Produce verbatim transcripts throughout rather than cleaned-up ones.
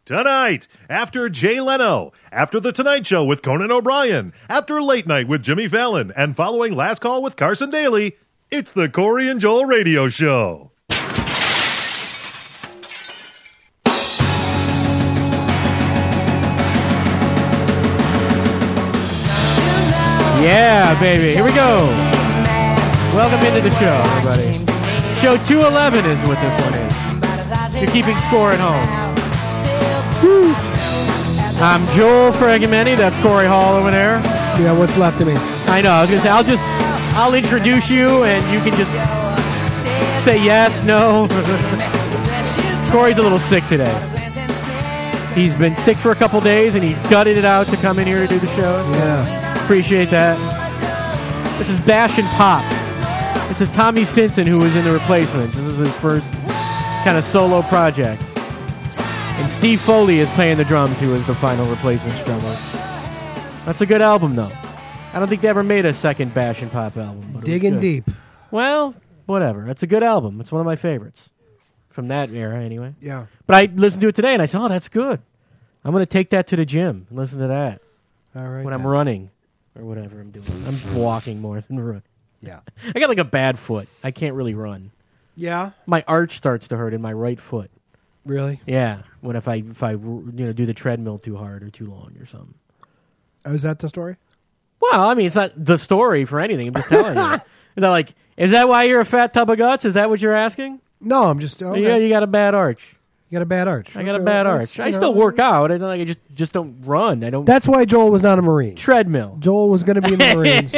Tonight, after Jay Leno, after The Tonight Show with Conan O'Brien, after Late Night with Jimmy Fallon, and following Last Call with Carson Daly, it's the Corey and Joel Radio Show. Yeah, baby. Here we go. Welcome into the show, everybody. Show two eleven is what this one is. You're keeping score at home. Woo. I'm Joel Fragmenti. That's Corey Hall over there. Yeah, what's left of me? I know. I was going to say, I'll just, I'll introduce you, and you can just say yes, no. Corey's a little sick today. He's been sick for a couple days, and he gutted it out to come in here to do the show. Yeah. Appreciate that. This is Bash and Pop. This is Tommy Stinson, who was in The Replacements. This is his first kind of solo project. And Steve Foley is playing the drums, who was the final Replacements drummer. That's a good album, though. I don't think they ever made a second Bash and Pop album. But Digging deep. Well, whatever. It's a good album. It's one of my favorites. From that era, anyway. Yeah. But I listened to it today, and I said, oh, that's good. I'm going to take that to the gym and listen to that. All right. When then. I'm running. Or whatever I'm doing. I'm walking more than running. Yeah. I got like a bad foot. I can't really run. Yeah? My arch starts to hurt in my right foot. Really? Yeah. When if I if I you know do the treadmill too hard or too long or something. Oh, is that the story? Well, I mean, it's not the story for anything. I'm just telling you. Is that like? Is that why you're a fat tub of guts? Is that what you're asking? No, I'm just. Okay. Yeah, you got a bad arch. You got a bad arch. I got okay, a bad well, arch. I still know, work out. It's not like I just just don't run. I don't. That's why Joel was not a Marine. Treadmill. Joel was going to be in the Marines.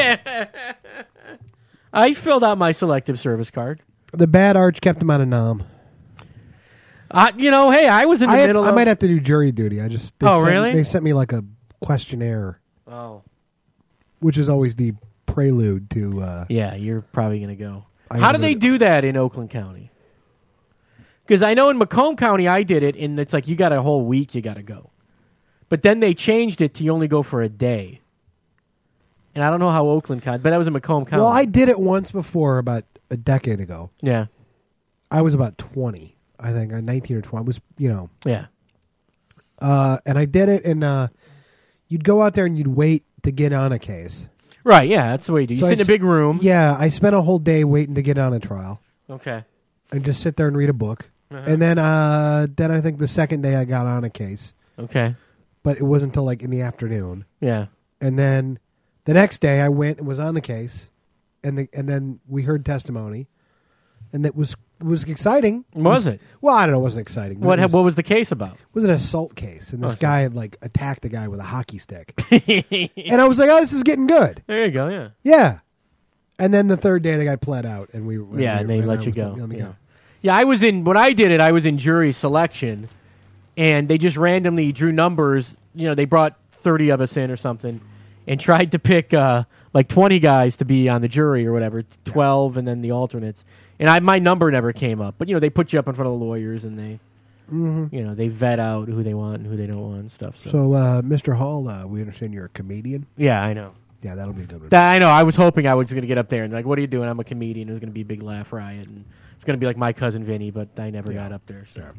I filled out my selective service card. The bad arch kept him out of Nam. Uh, you know, hey, I was in the I, had, middle I of... might have to do jury duty. I just. They Oh, sent, really? They sent me like a questionnaire. Oh. Which is always the prelude to. Uh, Yeah, you're probably going to go. I How do gotta they go. do that in Oakland County? Because I know in Macomb County I did it, and it's like you got a whole week you got to go. But then they changed it to you only go for a day. And I don't know how Oakland County, but that was in Macomb County. Well, I did it once before about a decade ago. Yeah. I was about twenty, I think, uh, nineteen or twenty. I was, you know. Yeah. Uh, and I did it, and uh, you'd go out there and you'd wait to get on a case. Right, yeah, that's the way you do. You So I sit in a sp- big room. Yeah, I spent a whole day waiting to get on a trial. Okay. And just sit there and read a book. Uh-huh. And then uh, then I think the second day I got on a case. Okay. But it wasn't until like in the afternoon. Yeah. And then the next day I went and was on the case. And the, and then we heard testimony. And it was was exciting. Was it? it? Well, I don't know. It wasn't exciting. What it was, what was the case about? It was an assault case. And this Oh, so- guy had like attacked a guy with a hockey stick. And I was like, oh, this is getting good. There you go, yeah. Yeah. And then the third day the guy pled out. And we Yeah, we, and they and let I you was go. like, let me Yeah. go. Yeah, I was in, when I did it, I was in jury selection, and they just randomly drew numbers. You know, they brought thirty of us in or something, and tried to pick uh, like twenty guys to be on the jury or whatever, twelve, and then the alternates. And I, my number never came up. But, you know, they put you up in front of the lawyers, and they, Mm-hmm. you know, they vet out who they want and who they don't want and stuff. So, So, uh, Mister Hall, uh, we understand you're a comedian. yeah, I know. Yeah, that'll be a good one. That, I know. I was hoping I was going to get up there and like, what are you doing? I'm a comedian. It was going to be a big laugh riot, and it's going to be like My Cousin Vinny, but I never Yeah. got up there. So.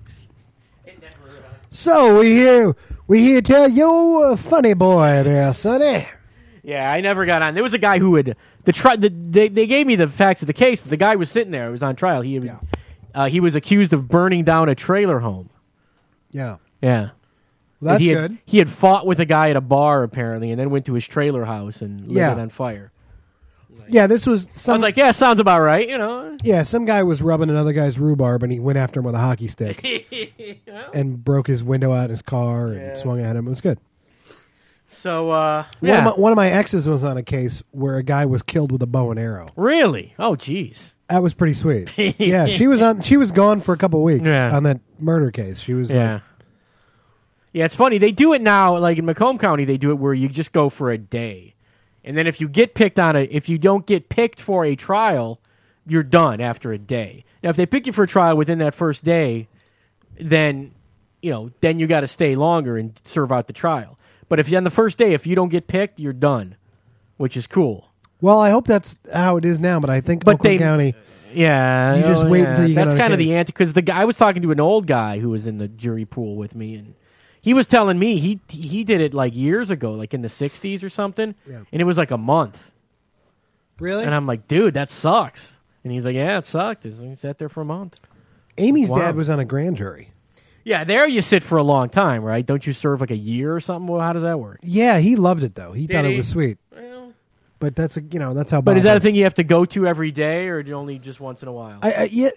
So we hear we hear tell you a funny boy there, Sonny. Yeah, I never got on. There was a guy who had the, tri- the they they gave me the facts of the case. The guy was sitting there. It was on trial. He Yeah. uh, he was accused of burning down a trailer home. Yeah, Yeah, well, that's he had, good. He had fought with a guy at a bar apparently, and then went to his trailer house and lit Yeah. it on fire. Yeah, this was some. I was like, yeah, sounds about right. You know. yeah, some guy was rubbing another guy's rhubarb, and he went after him with a hockey stick and broke his window out in his car and Yeah. swung at him. It was good. So uh, One, yeah, of my, one of my exes was on a case where a guy was killed with a bow and arrow. really? Oh, jeez. That was pretty sweet. Yeah, she was on. She was gone for a couple weeks Yeah. on that murder case. She was. Yeah. Like, Yeah, it's funny. They do it now, like in Macomb County, they do it where you just go for a day. And then if you get picked on a, if you don't get picked for a trial, you're done after a day. Now, if they pick you for a trial within that first day, then, you know, then you got to stay longer and serve out the trial. But if you on the first day, if you don't get picked, you're done, which is cool. well, I hope that's how it is now, but I think But Oakland they- County Yeah, You just oh, wait yeah. until you get That's on a kind of case. the anti. Because the guy I was talking to an old guy who was in the jury pool with me, and he was telling me he he did it like years ago, like in the sixties or something, Yeah. and it was like a month. Really? And I'm like, dude, that sucks. And he's like, yeah, it sucked. He sat there for a month. Amy's Wow. dad was on a grand jury. Yeah, there you sit for a long time, right? Don't you serve like a year or something? Well, how does that work? Yeah, he loved it though. He Did thought he? it was sweet. Well, But that's a, you know that's how. but Bob is that a was. thing you have to go to every day, or do you only just once in a while? I, I, yeah.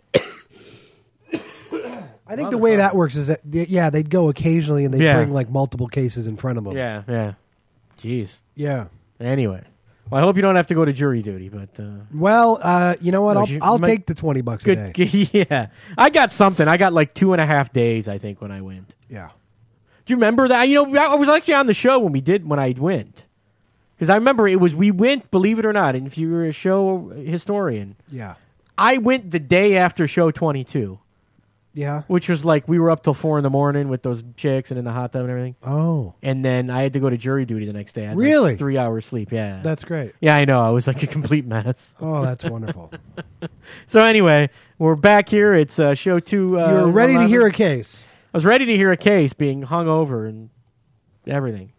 I think the way that works is that yeah they'd go occasionally and they would Yeah. bring like multiple cases in front of them. yeah, yeah. Jeez. Yeah. Anyway, well, I hope you don't have to go to jury duty, but uh, Well, uh, you know what? No, I'll, you- I'll you might- take the twenty bucks a good. day. Yeah, I got something. I got like two and a half days, I think, when I went. Yeah. Do you remember that? You know, I was actually on the show when we did when I went, because I remember it was we went. Believe it or not, and if you were a show historian, Yeah. I went the day after show twenty-two, Yeah. which was like we were up till four in the morning with those chicks and in the hot tub and everything, Oh, and then I had to go to jury duty the next day. I had like Really? three hours sleep. Yeah, that's great. yeah, I know. I was like a complete mess. Oh, that's wonderful. So anyway, we're back here. It's uh, show two. Uh, you were ready to eleven. hear a case. I was ready to hear a case being hung over and everything.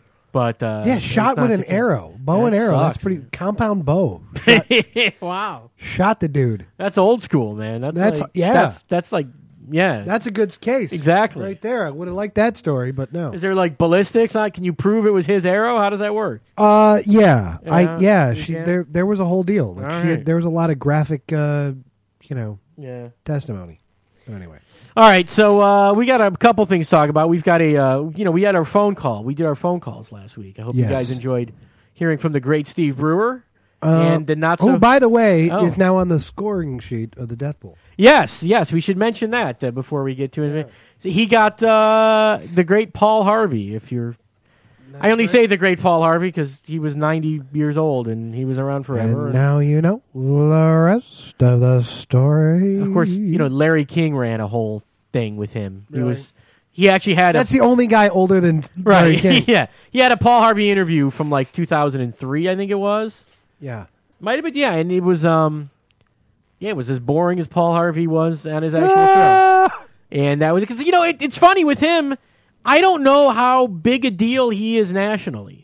But uh, Yeah, it shot was with not an the case. arrow, bow and That arrow. That's sucks. pretty compound bow. Shot, Wow, shot the dude. that's old school, man. That's That's- like, yeah. That's that's like yeah. That's a good case. Exactly. Right there. I would have liked that story, but no. Is there like ballistics? Like, can you prove it was his arrow? How does that work? Uh, yeah, Yeah, I yeah. you She can? there there was a whole deal. Like All she right. had, there was a lot of graphic, uh, you know, Yeah. testimony. So anyway, All right, so uh, we got a couple things to talk about. We've got a, uh, you know, we had our phone call. We did our phone calls last week. I hope Yes. you guys enjoyed hearing from the great Steve Brewer uh, and the not so. oh, by the way, Oh. is now on the scoring sheet of the Death Pool. Yes, yes, we should mention that uh, before we get to it. So he got uh, the great Paul Harvey. If you're, I only right. say the great Paul Harvey because he was ninety years old and he was around forever. And now you know the rest of the story. of course, you know Larry King ran a whole thing with him. He Really? was, he actually had that's a, the only guy older than Larry right. King. Yeah, he had a Paul Harvey interview from like two thousand three, I think it was. Yeah. Might have been, yeah, and it was, um, yeah, it was as boring as Paul Harvey was on his actual show. Ah! And that was because you know it, it's funny with him. I don't know how big a deal he is nationally.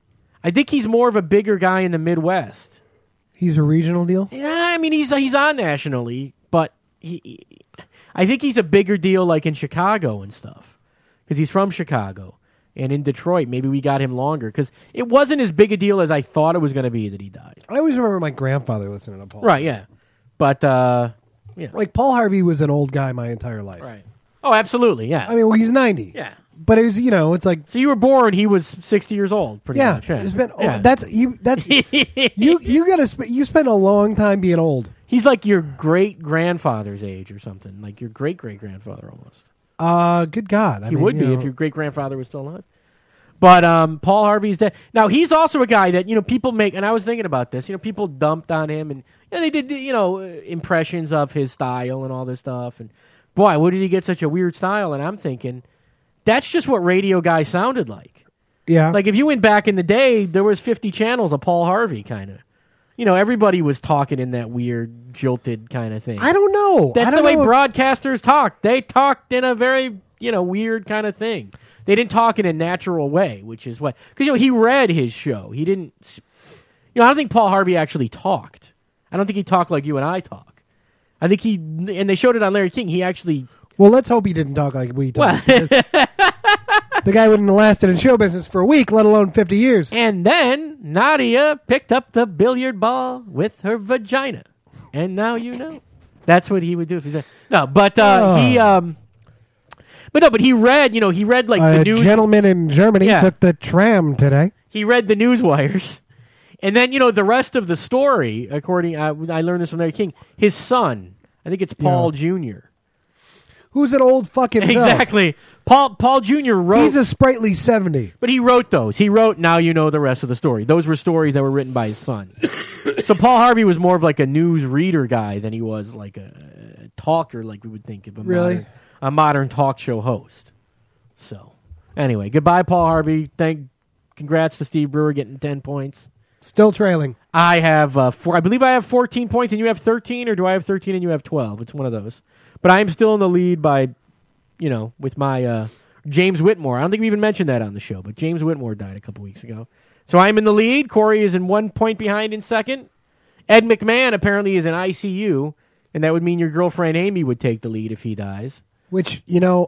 I think he's more of a bigger guy in the Midwest. He's a regional deal. Yeah, I mean he's he's on nationally, but he, he I think he's a bigger deal like in Chicago and stuff because he's from Chicago and in Detroit. Maybe we got him longer because it wasn't as big a deal as I thought it was going to be that he died. I always remember my grandfather listening to Paul. Right? Yeah, but uh, yeah, Like Paul Harvey was an old guy my entire life. right. Oh, absolutely. Yeah, I mean, well, he's ninety. yeah. But it was, you know, it's like, So you were born. He was sixty years old. Pretty yeah, much. Yeah. it's been. Yeah. Oh, that's you. That's you. You gotta. Sp- you spend a long time being old. He's like your great grandfather's age or something. Like your great great grandfather almost. Uh, good God, I He mean, would you be know, if your great grandfather was still alive. But um, Paul Harvey's dead. Now he's also a guy that you know people make, and I was thinking about this. You know, people dumped on him, and you know, they did you know impressions of his style and all this stuff. And boy, what did he get such a weird style? And I'm thinking, that's just what radio guys sounded like. Yeah, Like if you went back in the day, there was fifty channels of Paul Harvey kind of. You know, everybody was talking in that weird, jilted kind of thing. I don't know. That's I the don't way know if- broadcasters talk. They talked in a very, you know, weird kind of thing. They didn't talk in a natural way, which is what because you know he read his show. He didn't. You know, I don't think Paul Harvey actually talked. I don't think he talked like you and I talk. I think he and they showed it on Larry King. He actually. Well, let's hope he didn't talk like we talk. Well, because the guy wouldn't have lasted in show business for a week, let alone fifty years. and then Nadia picked up the billiard ball with her vagina, and now you know. That's what he would do if he said no. But uh, Oh. he, um, but no, but he read. You know, he read like the A news. gentleman in Germany Yeah. took the tram today. He read the news wires, and then you know the rest of the story. According, I, I learned this from Larry King. His son, I think it's Paul Junior Who's an old fucking Exactly, Paul Paul Junior wrote. He's a sprightly seventy. But he wrote those. He wrote Now You Know the Rest of the Story. Those were stories that were written by his son. So Paul Harvey was more of like a news reader guy than he was like a, a talker, like we would think of a Really? modern, a modern talk show host. So anyway, goodbye, Paul Harvey. Thank, congrats to Steve Brewer getting ten points. Still trailing. I have uh, four. I believe I have fourteen points, and you have thirteen, or do I have thirteen and you have twelve? It's one of those. But I am still in the lead by, you know, with my uh, James Whitmore. I don't think we even mentioned that on the show, but James Whitmore died a couple weeks ago. So I'm in the lead. Corey is in one point behind in second. Ed McMahon apparently is in I C U, and that would mean your girlfriend Amy would take the lead if he dies. Which, you know,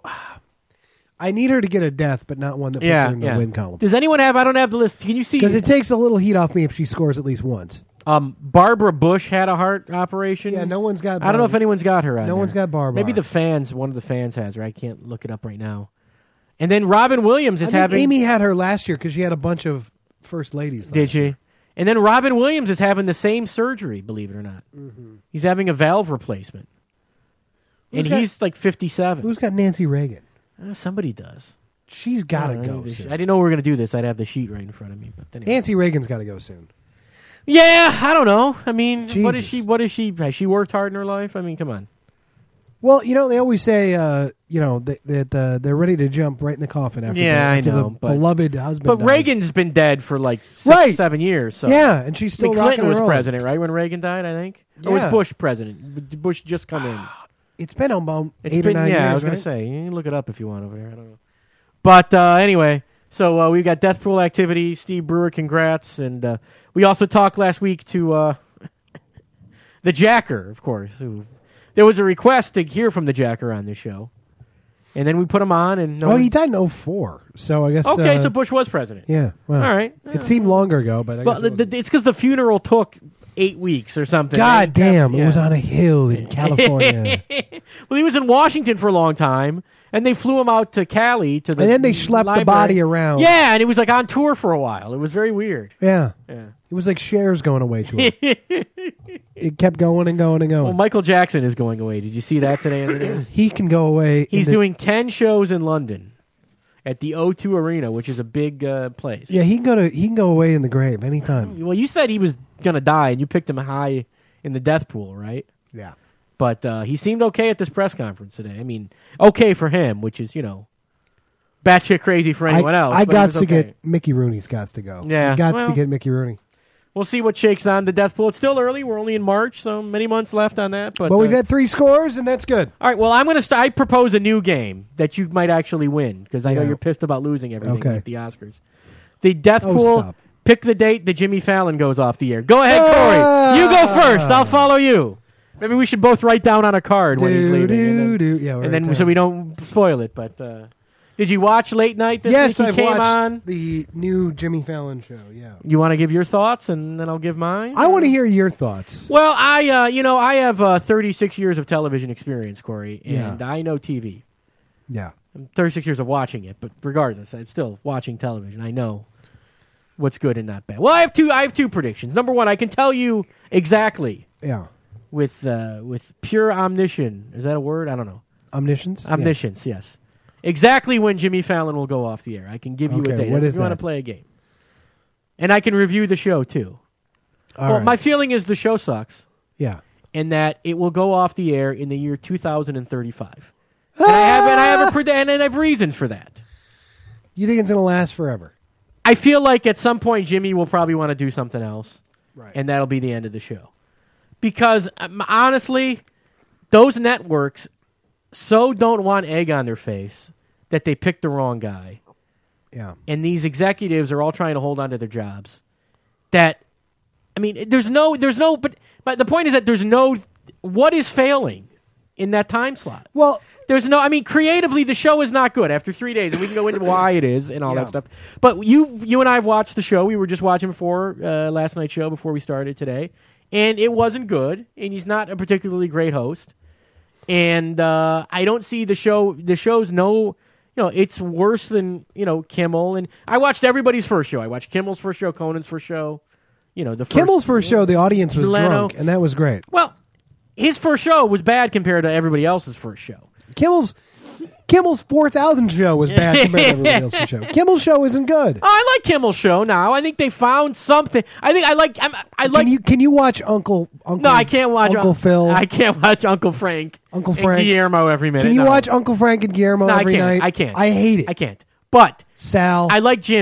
I need her to get a death, but not one that puts Yeah, her in the yeah. win column. Does anyone have? I don't have the list. Can you see? Because it takes a little heat off me if she scores at least once. Um, Barbara Bush had a heart operation. Yeah, no one's got. I don't know if Barbara. anyone's got her. On No there. one's got Barbara. Maybe the fans. One of the fans has her. I can't look it up right now. And then Robin Williams I is think having. Amy had her last year because she had a bunch of first ladies. Did last she? year. And then Robin Williams is having the same surgery. Believe it or not, Mm-hmm. he's having a valve replacement, and Who's got- he's like fifty-seven. Who's got Nancy Reagan? Uh, somebody does. She's got to I, go need the sh- soon. I didn't know we were going to do this. I'd have the sheet right in front of me. But anyway. Nancy Reagan's got to go soon. Yeah, I don't know. I mean, what is Jesus. she? What is she? Has she worked hard in her life? I mean, come on. Well, you know, they always say, uh, you know, that, that uh, they're ready to jump right in the coffin after, Yeah, the, I after know, the but- beloved husband But dies. Reagan's been dead for like six, Right. seven years. So Yeah, and she's I still think rocking Clinton was and rolling. president, right, when Reagan died, I think? Or Yeah. was Bush president? Did Bush just come in? It's been about It's eight been, or nine yeah, years, I was right? going to say. You can look it up if you want over there. I don't know. But uh, anyway, so uh, we got Death Pool activity. Steve Brewer, congrats. And uh, we also talked last week to uh, the Jacker, of course. Who, there was a request to hear from the Jacker on this show. And then we put him on. and no Oh, one- he died in oh four, so I guess... Okay, uh, so Bush was president. Yeah, well, All right. It seemed longer ago, but I Well, guess the, it wasn't. the, it's because the funeral took eight weeks or something. God They damn, kept- it was yeah. on a hill in California. Well, he was in Washington for a long time, and they flew him out to Cali to the And then they schlepped the library. body around. Yeah, and he was like on tour for a while. It was very weird. Yeah. Yeah. It was like shares going away to him. It kept going and going and going. Well, Michael Jackson is going away. Did you see that today? In the news? He can go away. He's in the- doing ten shows in London at the O two Arena, which is a big uh, place. Yeah, he can go to. He can go away in the grave anytime. Well, you said he was going to die, and you picked him high in the death pool, right? Yeah. But uh, he seemed okay at this press conference today. I mean, okay for him, which is, you know, batshit crazy for anyone I, else. I but he got was to okay. get Mickey Rooney's got to go. Yeah, got well- to get Mickey Rooney. We'll see what shakes on the death pool. It's still early. We're only in March, so many months left on that. But But we've uh, had three scores, and that's good. all right. Well, I'm going to. St- I propose a new game that you might actually win because I know Yeah. you're pissed about losing everything Okay. like the Oscars. The death Oh, pool. stop. Pick the date that Jimmy Fallon goes off the air. Go ahead, Ah! Corey. You go first. I'll follow you. Maybe we should both write down on a card when he's Do, leaving, do, and then, do. Yeah, we'll and write then so down. we don't spoil it. But uh, did you watch Late Night this Yes, week? He I've came watched on. the new Jimmy Fallon show. Yeah, You want to give your thoughts, and then I'll give mine. I want to hear your thoughts. Well, I, uh, you know, I have uh, thirty-six years of television experience, Corey, and Yeah. I know T V. Yeah, I'm thirty-six years of watching it, but regardless, I'm still watching television. I know what's good and not bad. Well, I have two. I have two predictions. Number one, I can tell you exactly yeah. with uh, with pure omniscience. Is that a word? I don't know. Omniscience. Yeah. Omniscience, yes. Exactly when Jimmy Fallon will go off the air. I can give you Okay, a date. what That's is if you want that? to play a game, and I can review the show too. All well, right. my feeling is the show sucks. yeah. And that it will go off the air in the year two thousand thirty-five. And I have, and I have a pred- and I have reasons for that. You think it's going to last forever? I feel like at some point Jimmy will probably want to do something else, Right. and that'll be the end of the show. Because um, honestly, those networks so don't want egg on their face that they picked the wrong guy, Yeah. and these executives are all trying to hold on to their jobs. That, I mean, there's no, there's no, but but the point is that there's no. What is failing in that time slot? Well, There's no, I mean, creatively, the show is not good after three days, and we can go into why it is and all Yeah. that stuff. But you, you and I have watched the show. We were just watching before uh, last night's show before we started today, and it wasn't good. And he's not a particularly great host. And uh, I don't see the show. The show's no, you know, it's worse than you know Kimmel. And I watched everybody's first show. I watched Kimmel's first show, Conan's first show. You know, the first, Kimmel's first show, the audience was Leno. drunk, and that was great. Well, his first show was bad compared to everybody else's first show. Kimmel's Kimmel's four thousand show was bad compared to everybody else's show. Kimmel's show isn't good. Oh, I like Kimmel's show now. I think they found something. I think I like. I'm, I like. Can you can you watch Uncle Uncle? no, I can't watch Uncle Un- Phil. I can't watch Uncle Frank. Uncle and Frank. Guillermo every minute. Can you No. watch Uncle Frank and Guillermo No, I every can't. night? I can't. I hate it. I can't. But Sal. I like Jimmy.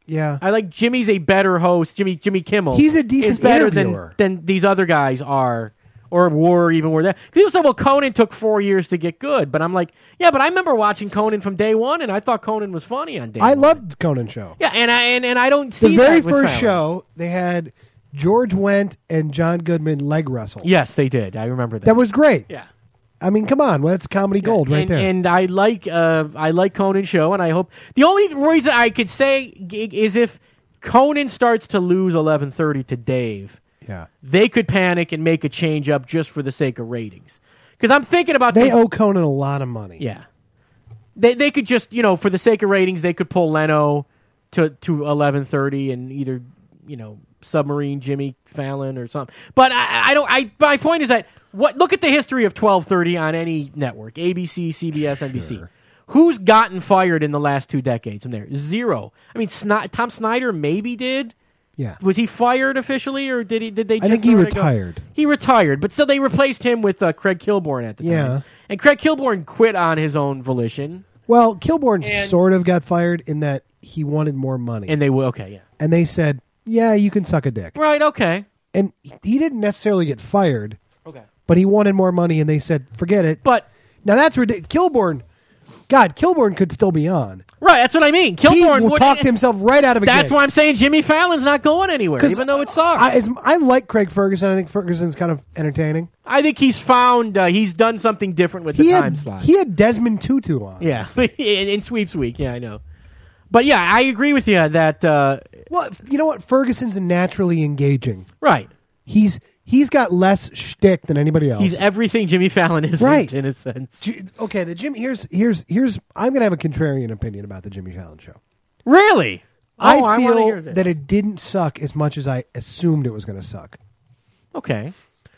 Yeah. I like Jimmy's a better host. Jimmy Jimmy Kimmel. He's a decent is better interviewer. than than these other guys are, or were even were that. People say, well, Conan took four years to get good, but I'm like, yeah, but I remember watching Conan from day one, and I thought Conan was funny on day I one. loved the Conan show. Yeah, and I and, and I don't see The very that with first Fallon. show, they had George Wendt and John Goodman leg wrestle. Yes, they did. I remember that. That was great. yeah. I mean, come on. Well, that's comedy gold right and, there. And I like uh, I like Conan's show, and I hope the only reason I could say g- is if Conan starts to lose eleven thirty to Dave, yeah. they could panic and make a change up just for the sake of ratings. Because I'm thinking about They the, owe Conan a lot of money. yeah, they they could just you know for the sake of ratings they could pull Leno to to eleven thirty and either you know submarine Jimmy Fallon or something. But I, I don't. I my point is that what look at the history of twelve thirty on any network: A B C, C B S, N B C. Sure. Who's gotten fired in the last two decades? In there, zero. I mean, Sni- Tom Snyder maybe did. Yeah. Was he fired officially, or did he? Did they? Just I think he let it go? retired. He retired, but still they replaced him with uh, Craig Kilborn at the time. Yeah. And Craig Kilborn quit on his own volition, Well, Kilborn And- sort of got fired in that he wanted more money. and they will. Okay, yeah, and they said, yeah, you can suck a dick. right. Okay, And he didn't necessarily get fired, okay. but he wanted more money, and they said, forget it. But Now, that's ridiculous. Kilborn, God, Kilborn could still be on. right, that's what I mean. He Kilborn will would, talk himself right out of a That's gig. why I'm saying Jimmy Fallon's not going anywhere, 'Cause even though it sucks. I, I, as, I like Craig Ferguson. I think Ferguson's kind of entertaining. think he's found uh, he's done something different with the He time had, slot. he had Desmond Tutu on. yeah, in, in sweeps week. Yeah, I know. But yeah, I agree with you that uh, Well, you know what? Ferguson's naturally engaging. right. He's he's got less shtick than anybody else. He's everything Jimmy Fallon is Right. in a sense. J- okay, the Jim. Here's here's here's. I'm gonna have a contrarian opinion about the Jimmy Fallon show. Really? I Oh, wanna feel hear this. that it didn't suck as much as I assumed it was going to suck. Okay.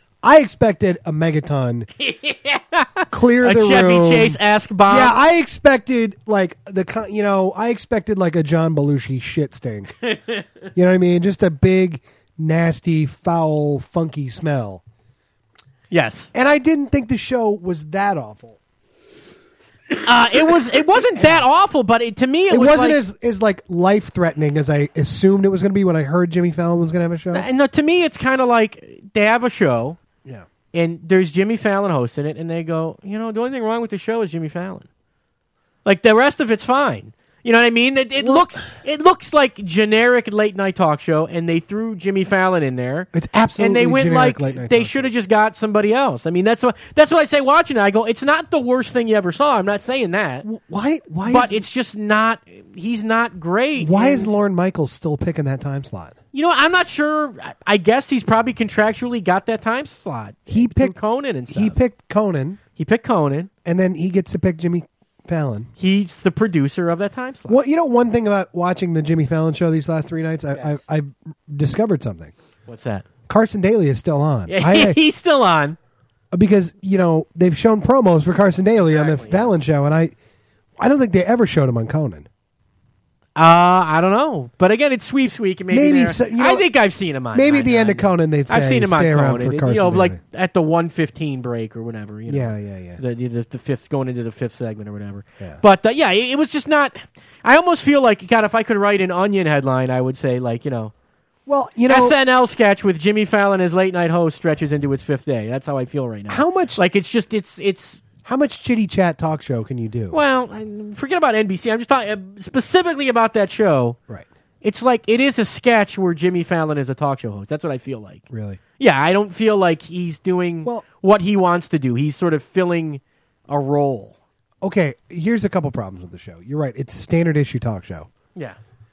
I expected a megaton, clear A the Chevy room. Chase esque bomb. Yeah, I expected like the con- you know I expected like a John Belushi shit stink. You know what I mean? Just a big, nasty, foul, funky smell. Yes. And I didn't think the show was that awful. Uh, it was. It wasn't that awful, but it, to me, it, It was wasn't like, as as like life threatening as I assumed it was going to be when I heard Jimmy Fallon was going to have a show. And no, to me, it's kind of like they have a show, Yeah. and there's Jimmy Fallon hosting it, and they go, you know, the only thing wrong with the show is Jimmy Fallon. Like the rest of it's fine. You know what I mean? It, it looks it looks like generic late night talk show, and they threw Jimmy Fallon in there. It's absolutely and they went generic like late night they talk should have just got somebody else. I mean, that's what that's what I say watching it. I go, it's not the worst thing you ever saw. I'm not saying that, Why? Why? but is, it's just not. He's not great. why And, is Lorne Michaels still picking that time slot? You know, I'm not sure. I- I guess he's probably contractually got that time slot. He through picked Conan and stuff. He picked Conan, He picked Conan. and then he gets to pick Jimmy Fallon. He's the producer of that time slot. Well, you know, one thing about watching the Jimmy Fallon show these last three nights, I, Yes. I, I discovered something. What's that? Carson Daly is still on. Yeah, I, he's still on. because you know they've shown promos for Carson Daly on the Exactly, Fallon show, and I, I don't think they ever showed him on Conan. Uh, I don't know, but again, it's sweeps week. and Maybe, Maybe they're- so- you I know, think I've seen him on. Maybe on- at the end on- of Conan they'd say, I've seen him on "Stay around Conan. for you Carson know, Daly." like at the one fifteen break or whatever. You know, Yeah, yeah, yeah. The, the the fifth going into the fifth segment or whatever. Yeah. But uh, yeah, it, it was just not. I almost feel like God, if I could write an Onion headline, I would say like you know. Well, you know, S N L sketch with Jimmy Fallon as late night host stretches into its fifth day. That's how I feel right now. how much, Like it's just it's it's how much chitty chat talk show can you do? well, I- forget about N B C. I'm just talking uh, specifically about that show. Right, It's like it is a sketch where Jimmy Fallon is a talk show host. That's what I feel like. really. Yeah, I don't feel like he's doing Well- what he wants to do. He's sort of filling a role. Okay, here's a couple problems with the show. You're right; it's a standard issue talk show. Yeah.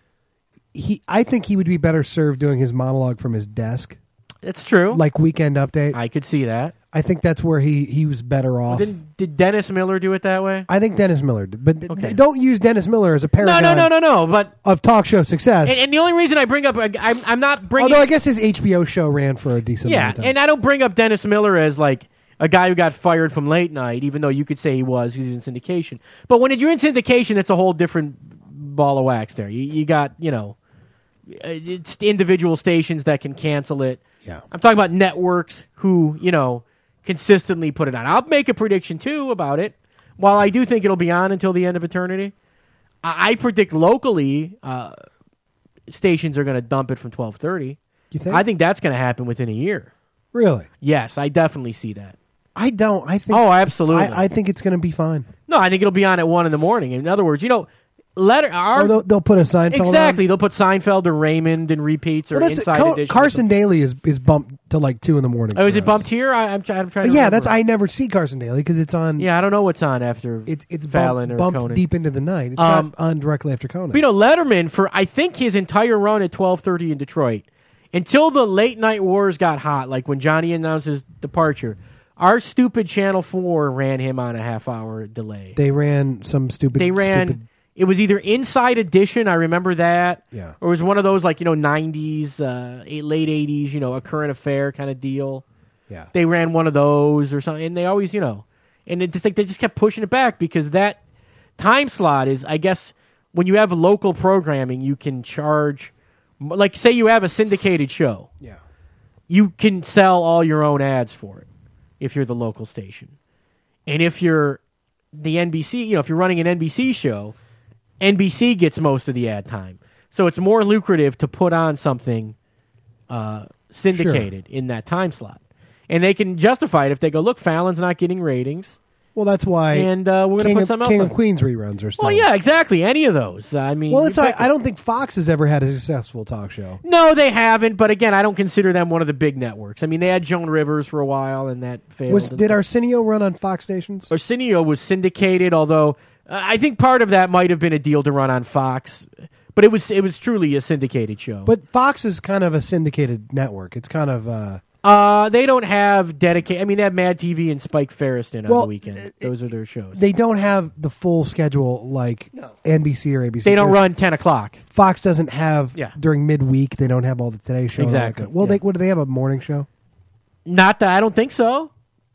He, I think he would be better served doing his monologue from his desk, It's true. like Weekend Update. I could see that. I think that's where he, he was better off. Didn't, did Dennis Miller do it that way? I think Dennis Miller did, but th- Okay. don't use Dennis Miller as a No, paragon no, no, no, no. But of talk show success. and, and the only reason I bring up, I'm, I'm not bringing. Although I guess his H B O show ran for a decent yeah, amount of time. and I don't bring up Dennis Miller as like a guy who got fired from late night, even though you could say he was because he's in syndication. But when you're in syndication, it's a whole different ball of wax. There, you, you got you know, it's individual stations that can cancel it. Yeah. I'm talking about networks who you know consistently put it on. I'll make a prediction too about it. While I do think it'll be on until the end of eternity, I, I predict locally. Uh, stations are going to dump it from twelve thirty. You think? I think that's going to happen within a year. Really? Yes, I definitely see that. I don't. I think. Oh, absolutely. I, I think it's going to be fine. No, I think it'll be on at one in the morning. In other words, you know, letter our Or they'll, they'll put a Seinfeld exactly. on. They'll put Seinfeld or Raymond and repeats or Well, that's Inside Co- Edition. Carson Daly is is bumped to like two in the morning. Oh, is for it us. bumped here? I, I'm, try, I'm trying. to Yeah, remember. that's I never see Carson Daly because it's on. Yeah, I don't know what's on after. it's it's Fallon bump, or bumped Conan. deep into the night. It's Um, not on directly after Conan. But, you know, Letterman for I think his entire run at twelve thirty in Detroit until the late night wars got hot, like when Johnny announced his departure. Our stupid Channel Four ran him on a half hour delay. they ran some stupid. They ran. Stupid, It was either Inside Edition, I remember that. Yeah. Or it was one of those like you know nineties, uh, eight, late eighties, you know, a current affair kind of deal. yeah. They ran one of those or something, and they always, you know, and it just like they just kept pushing it back because that time slot is, I guess, when you have local programming, you can charge, like, say you have a syndicated show, yeah. you can sell all your own ads for it if you're the local station, and if you're the N B C, you know, if you're running an N B C show, N B C gets most of the ad time, so it's more lucrative to put on something uh, syndicated in that time slot. And they can justify it if they go, look, Fallon's not getting ratings, Well, that's why. and uh, we're going to King put of, something King else of on. Queens reruns or something. Well, yeah, exactly. Any of those. I mean, Well, you it's I, pick I it. don't think Fox has ever had a successful talk show. No, they haven't. But again, I don't consider them one of the big networks. I mean, they had Joan Rivers for a while, and that failed. Was and did stuff. Arsenio run on Fox stations? Arsenio was syndicated, although uh, I think part of that might have been a deal to run on Fox. But it was it was truly a syndicated show. But Fox is kind of a syndicated network. It's kind of uh, uh, they don't have dedicated. I mean, they have Mad T V and Spike Ferriston on Well, the weekend. Those are their shows. they don't have the full schedule like N B C or A B C. They don't They're- run ten o'clock. Fox doesn't have Yeah. during midweek. They don't have all the Today Show. and all that Exactly, kind of- well, yeah. they what do they have a morning show? Not that I don't think so.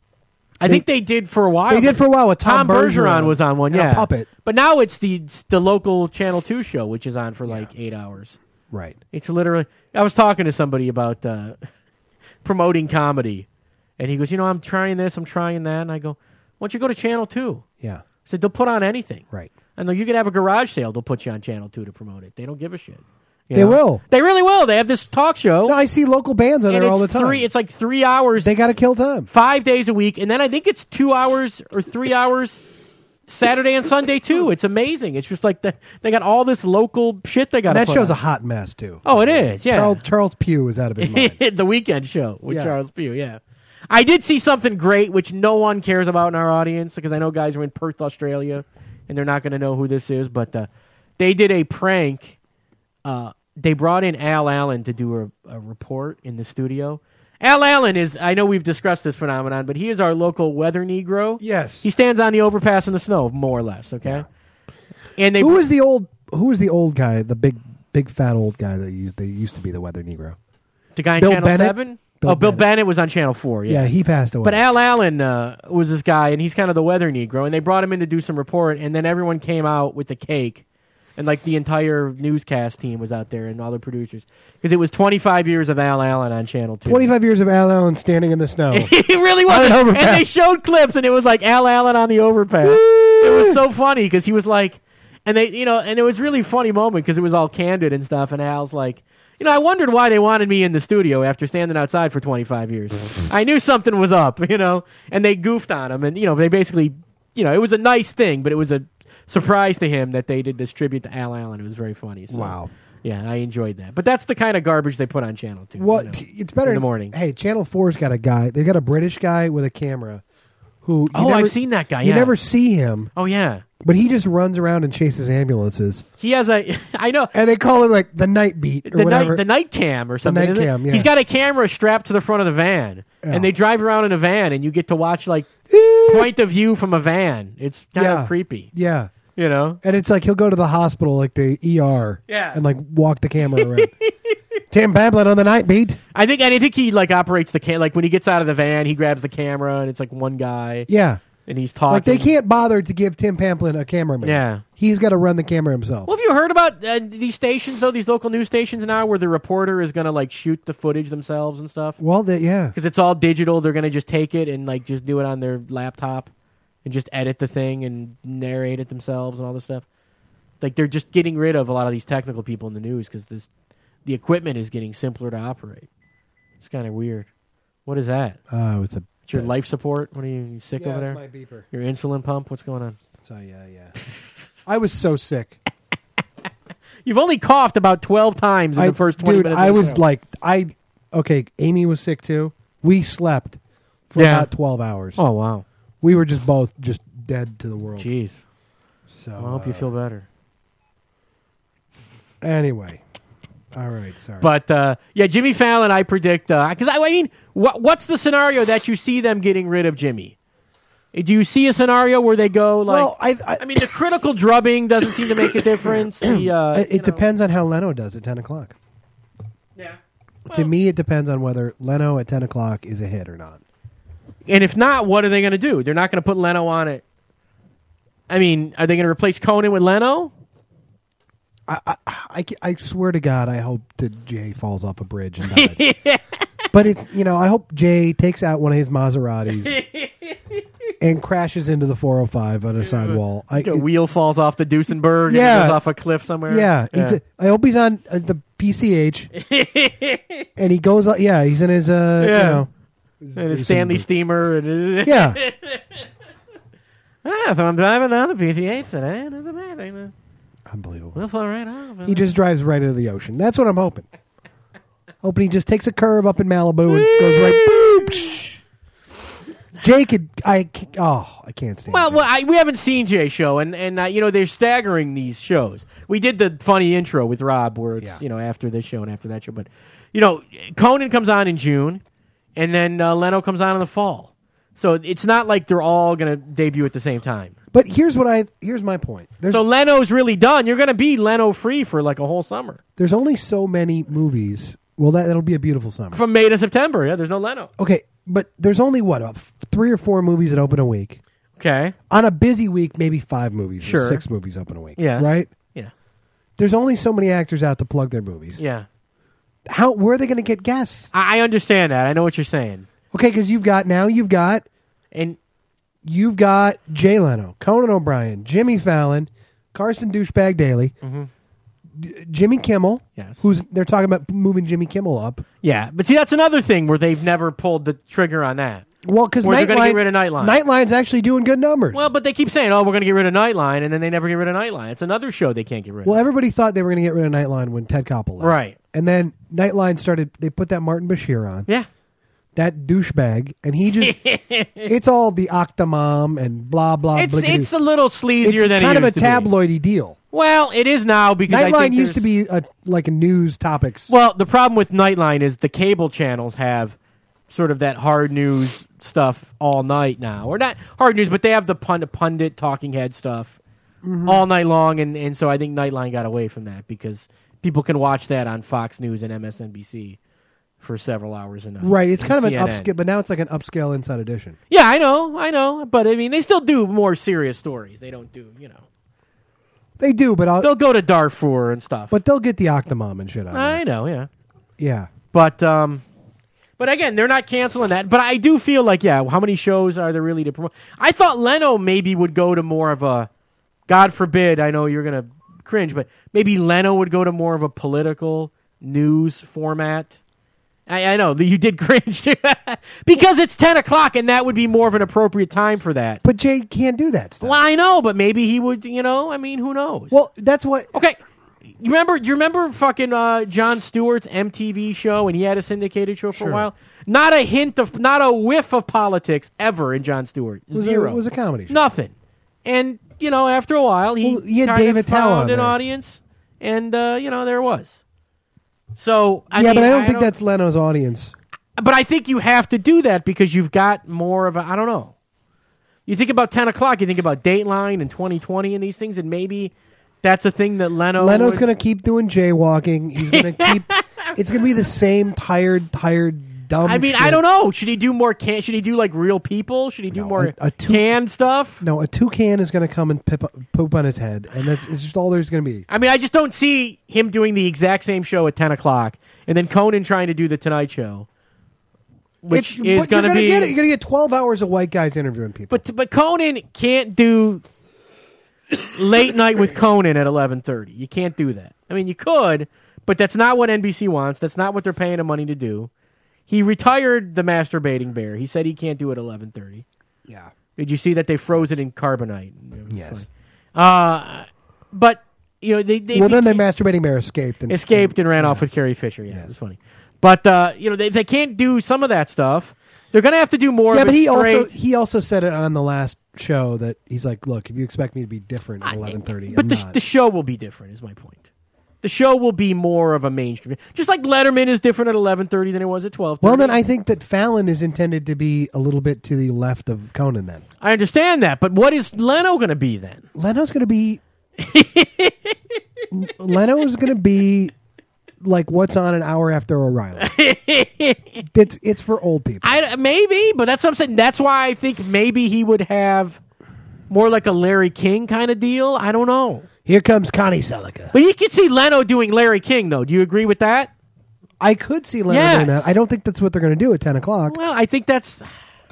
I They- think they did for a while. They did for a while with Tom, Bergeron was on one. and a Yeah, puppet. But now it's the it's the local Channel Two show, which is on for like eight hours. Right. It's literally. I was talking to somebody about uh, promoting comedy, and he goes, "You know, I'm trying this, I'm trying that," and I go, "Why don't you go to Channel Two?" Yeah. I said, "They'll put on anything." Right. I know you could have a garage sale. They'll put you on Channel Two to promote it. They don't give a shit. You They know? will. They really will. They have this talk show. No, I see local bands on and there it's all the time. Three, it's like three hours. they got to kill time. five days a week, and then I think it's two hours or three hours Saturday and Sunday too. It's amazing. It's just like the, they got all this local shit they got. That put show's on. a hot mess too. Oh, it is. Yeah, Charles, Charles Pugh is out of his mind. the weekend show with Yeah. Charles Pugh. Yeah, I did see something great which no one cares about in our audience because I know guys are in Perth, Australia, and they're not going to know who this is. But uh, they did a prank. Uh, they brought in Al Allen to do a, a report in the studio. Al Allen is, I know we've discussed this phenomenon, but he is our local weather Negro. Yes. He stands on the overpass in the snow, more or less, okay? And they Who was the old? Who was the old guy? The big, big fat old guy that used they used to be the weather Negro. the guy on Bill Channel Bennett? seven? Bill oh, Bill Bennett. Bennett was on Channel four, yeah. Yeah, he passed away. But Al Allen uh, was this guy, and he's kind of the weather Negro, and they brought him in to do some report, and then everyone came out with the cake, and like the entire newscast team was out there, and all the producers, because it was twenty-five years of Al Allen on Channel two. Twenty-five years of Al Allen standing in the snow. It really was. On an And overpass. they showed clips, and it was like Al Allen on the overpass. It was so funny because he was like, and they, you know, and it was really funny moment because it was all candid and stuff. And Al's like, you know, I wondered why they wanted me in the studio after standing outside for twenty-five years. I knew something was up, you know, and they goofed on him, and you know, they basically, you know, it was a nice thing, but it was a surprise to him that they did this tribute to Al Allen. It was very funny. So, Wow. Yeah, I enjoyed that. But that's the kind of garbage they put on Channel two. What? you know, It's better in the morning. Hey, Channel Four's got a guy. They've got a British guy with a camera. Who? you Oh, never- I've seen that guy. You yeah. never see him, Oh yeah. but he just runs around and chases ambulances. He has a. I know. And they call him like the night beat or the whatever. night the night cam or something. night isn't it? cam, yeah. He's got a camera strapped to the front of the van, Yeah. and they drive around in a van, and you get to watch like point of view from a van. It's kind Yeah. of creepy, Yeah. you know. And it's like he'll go to the hospital, like the E R, Yeah. and like walk the camera around. Tim Pamplin on the night beat. I think and I think he like operates the cam. Like when he gets out of the van, he grabs the camera, and it's like one guy, Yeah. and he's talking. Like they can't bother to give Tim Pamplin a cameraman. Yeah. He's got to run the camera himself. Well, have you heard about uh, these stations though? These local news stations now, where the reporter is going to like shoot the footage themselves and stuff. Well, they, yeah. Because it's all digital, they're going to just take it and like just do it on their laptop and just edit the thing and narrate it themselves and all this stuff. Like they're just getting rid of a lot of these technical people in the news because this the equipment is getting simpler to operate. It's kind of weird. What is that? Uh, it's a It's your life support? What are you, you sick yeah, over there? it's my beeper. Your insulin pump? What's going on? So yeah, yeah. I was so sick. You've only coughed about twelve times in I, the first twenty dude, minutes. I of the was show. like, I okay. Amy was sick too. We slept for Yeah. about twelve hours. Oh wow, We were just both just dead to the world. jeez. So I hope you uh, feel better. Anyway, all right. Sorry, But uh, yeah, Jimmy Fallon, I predict because I, I mean, what, what's the scenario that you see them getting rid of Jimmy? Do you see a scenario where they go like? well, I, I, I mean, the critical drubbing doesn't seem to make a difference. The, uh, it, you it know. depends on how Leno does at ten o'clock. Yeah. to me, it depends on whether Leno at ten o'clock is a hit or not. And if not, what are they going to do? They're not going to put Leno on it. I mean, are they going to replace Conan with Leno? I, I, I, I swear to God, I hope that Jay falls off a bridge and dies. But it's, you know, I hope Jay takes out one of his Maseratis and crashes into the four oh five on a sidewall. I, A wheel falls off the Duesenberg Yeah. and goes off a cliff somewhere. yeah, he's a, I hope he's on uh, the P C H and he goes, uh, yeah, he's in his, uh, Yeah. you know. and a Stanley steamer. And Yeah. ah, so I'm driving down the P C H today. And it's amazing. Unbelievable. We'll fall right off. He just drives right into the ocean. That's what I'm hoping. Hoping he just takes a curve up in Malibu and goes right. Boop. Jay could. I. ca- Oh, I can't stand. Well, Jay. well I, we haven't seen Jay's show, and and uh, you know they're staggering these shows. We did the funny intro with Rob, where it's Yeah. you know after this show and after that show, but you know Conan comes on in June, and then uh, Leno comes on in the fall. So it's not like they're all going to debut at the same time. But here's what I. Here's my point. There's So Leno's really done. You're going to be Leno free for like a whole summer there's only so many movies. Well, that that'll be a beautiful summer. from May to September. Yeah, there's no Leno. Okay, but there's only what about f- three or four movies that open a week. Okay. On a busy week, maybe five movies, or Sure. six movies open a week. Yes. Right. Yeah. There's only so many actors out to plug their movies. Yeah. How? Where are they going to get guests? I, I understand that. I know what you're saying. Okay, because you've got now you've got And you've got Jay Leno, Conan O'Brien, Jimmy Fallon, Carson Douchebag Daly, D- Jimmy Kimmel. Yes. Who's they're talking about moving Jimmy Kimmel up. yeah, but see, that's another thing where they've never pulled the trigger on that. Well, because Or they're gonna Nightline, get rid of Nightline. Nightline's actually doing good numbers. Well, but they keep saying, "Oh, we're going to get rid of Nightline," and then they never get rid of Nightline. It's another show they can't get rid Well, of. everybody thought they were going to get rid of Nightline when Ted Koppel left. Right. And then Nightline started, they put that Martin Bashir on, Yeah. that douchebag, and he just, it's all the Octomom and blah, blah, It's blickety. it's a little sleazier It's than kind it of a used to be. tabloidy deal. Well, it is now because I Nightline think used to there's- be a, like a news topics. Well, the problem with Nightline is the cable channels have sort of that hard news stuff all night now, or not hard news, but they have the pundit, pundit talking head stuff Mm-hmm. all night long, and, and so I think Nightline got away from that because people can watch that on Fox News and M S N B C for several hours a night. Right, it's and kind of an C N N. upscale, but now it's like an upscale Inside Edition. Yeah, I know, I know, but I mean, they still do more serious stories. They don't do, you know, They do, but I'll, they'll go to Darfur and stuff. but they'll get the Octomom and shit out of I it. know, yeah. Yeah. But um, but again, they're not canceling that. But I do feel like, yeah, how many shows are there really to promote? I thought Leno maybe would go to more of a, God forbid, I know you're gonna cringe, but maybe Leno would go to more of a political news format. I, I know that you did cringe because it's ten o'clock, and that would be more of an appropriate time for that. But Jay can't do that stuff. Well, I know, but maybe he would. You know, I mean, who knows? Well, that's what. Okay. You remember? Do you remember fucking uh, Jon Stewart's M T V show, and he had a syndicated show for Sure. a while? Not a hint of, not a whiff of politics ever in Jon Stewart. It was a- Zero. it was a comedy show. Nothing. And you know, after a while, he, Well, he had kind David of Tell on found an there. audience, and uh, you know, there it was. So I yeah, mean, but I don't think that's Leno's audience. But I think you have to do that because you've got more of a. I don't know. You think about ten o'clock. You think about Dateline and twenty twenty and these things, and maybe that's a thing that Leno. Leno's would- going to keep doing jaywalking. He's going to keep. It's going to be the same tired, tired, dumb. I mean, shit. I don't know. Should he do more? Can should he do like real people? Should he do No, more a- a two- canned stuff? No, a toucan is going to come and pip, poop on his head, and that's it's just all there's going to be. I mean, I just don't see him doing the exact same show at ten o'clock, and then Conan trying to do the Tonight Show, which It's- is but you're going to gonna be. get it. You're going to get twelve hours of white guys interviewing people. But but Conan can't do. late night with Conan at eleven thirty. You can't do that. I mean, you could, but that's not what N B C wants. That's not what they're paying him money to do. He retired the masturbating bear. He said he can't do it at eleven thirty. Yeah. Did you see that they froze it in carbonite? It Yes. funny. Uh, but, you know, they... they Well, then the they masturbating bear escaped. And, escaped and ran yeah. off with Carrie Fisher. Yeah, Yes. it was funny. But, uh, you know, they, they can't do some of that stuff. They're going to have to do more Yeah, of but it he straight. also he also said it on the last show that he's like, look, if you expect me to be different at eleven thirty, But I'm the, not. the show will be different, is my point. The show will be more of a mainstream. Just like Letterman is different at eleven thirty than it was at twelve thirty. Well, then I think that Fallon is intended to be a little bit to the left of Conan then. I understand that, but what is Leno going to be then? Leno's going to be... Leno is going to be like what's on an hour after O'Reilly. it's, it's for old people. I, maybe, but that's what I'm saying. That's why I think maybe he would have more like a Larry King kind of deal. I don't know. Here comes Connie Selica. But you could see Leno doing Larry King, though. Do you agree with that? I could see Leno Yes. doing that. I don't think that's what they're going to do at ten o'clock. Well, I think that's...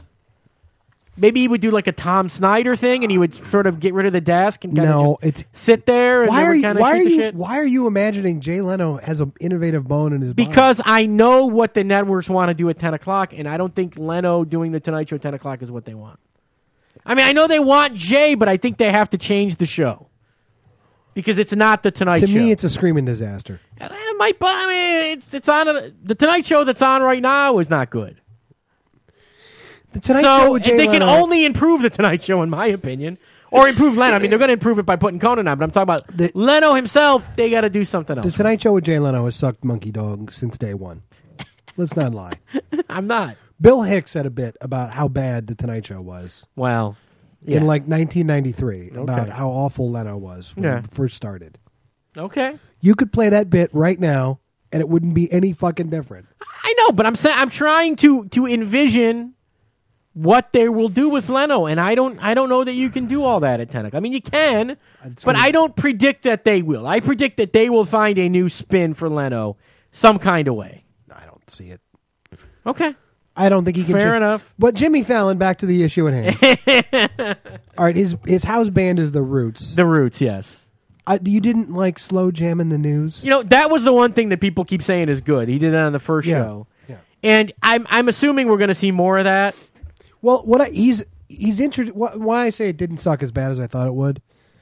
Maybe he would do like a Tom Snyder thing, and he would sort of get rid of the desk and kind No, of it's- sit there and Why are, you, kind of why, shoot are the you, shit. why are you imagining Jay Leno has an innovative bone in his body? Because I know what the networks want to do at ten o'clock, and I don't think Leno doing the Tonight Show at ten o'clock is what they want. I mean, I know they want Jay, but I think they have to change the show. Because it's not the Tonight To Show. me, it's a screaming disaster. It might, but I mean, it's, it's on a, the Tonight Show that's on right now is not good. The Tonight so Show with Jay they can Leno- only improve the Tonight Show, in my opinion, or improve Leno. I mean, they're going to improve it by putting Conan on, but I'm talking about The- Leno himself. They got to do something The else. Tonight Show with Jay Leno has sucked monkey dog since day one. Let's not lie. I'm not. Bill Hicks said a bit about how bad the Tonight Show was Well, yeah. in like nineteen ninety-three about Okay. how awful Leno was when Yeah. it first started. Okay. You could play that bit right now, and it wouldn't be any fucking different. I know, but I'm saying I'm trying to to envision what they will do with Leno, and I don't I don't know that you can do all that at ten o'clock. I mean, you can, It's but gonna- I don't predict that they will. I predict that they will find a new spin for Leno some kind of way. I don't see it. Okay. I don't think he can. Fair cha- enough. But Jimmy Fallon, back to the issue at hand. All right, his his house band is the Roots. The Roots, yes. I, you didn't like slow jam in the news? You know, that was the one thing that people keep saying is good. He did it on the first Yeah. show. Yeah. And I'm I'm assuming we're going to see more of that. Well, what I, he's he's introduced. Why I say it didn't suck as bad as I thought it would.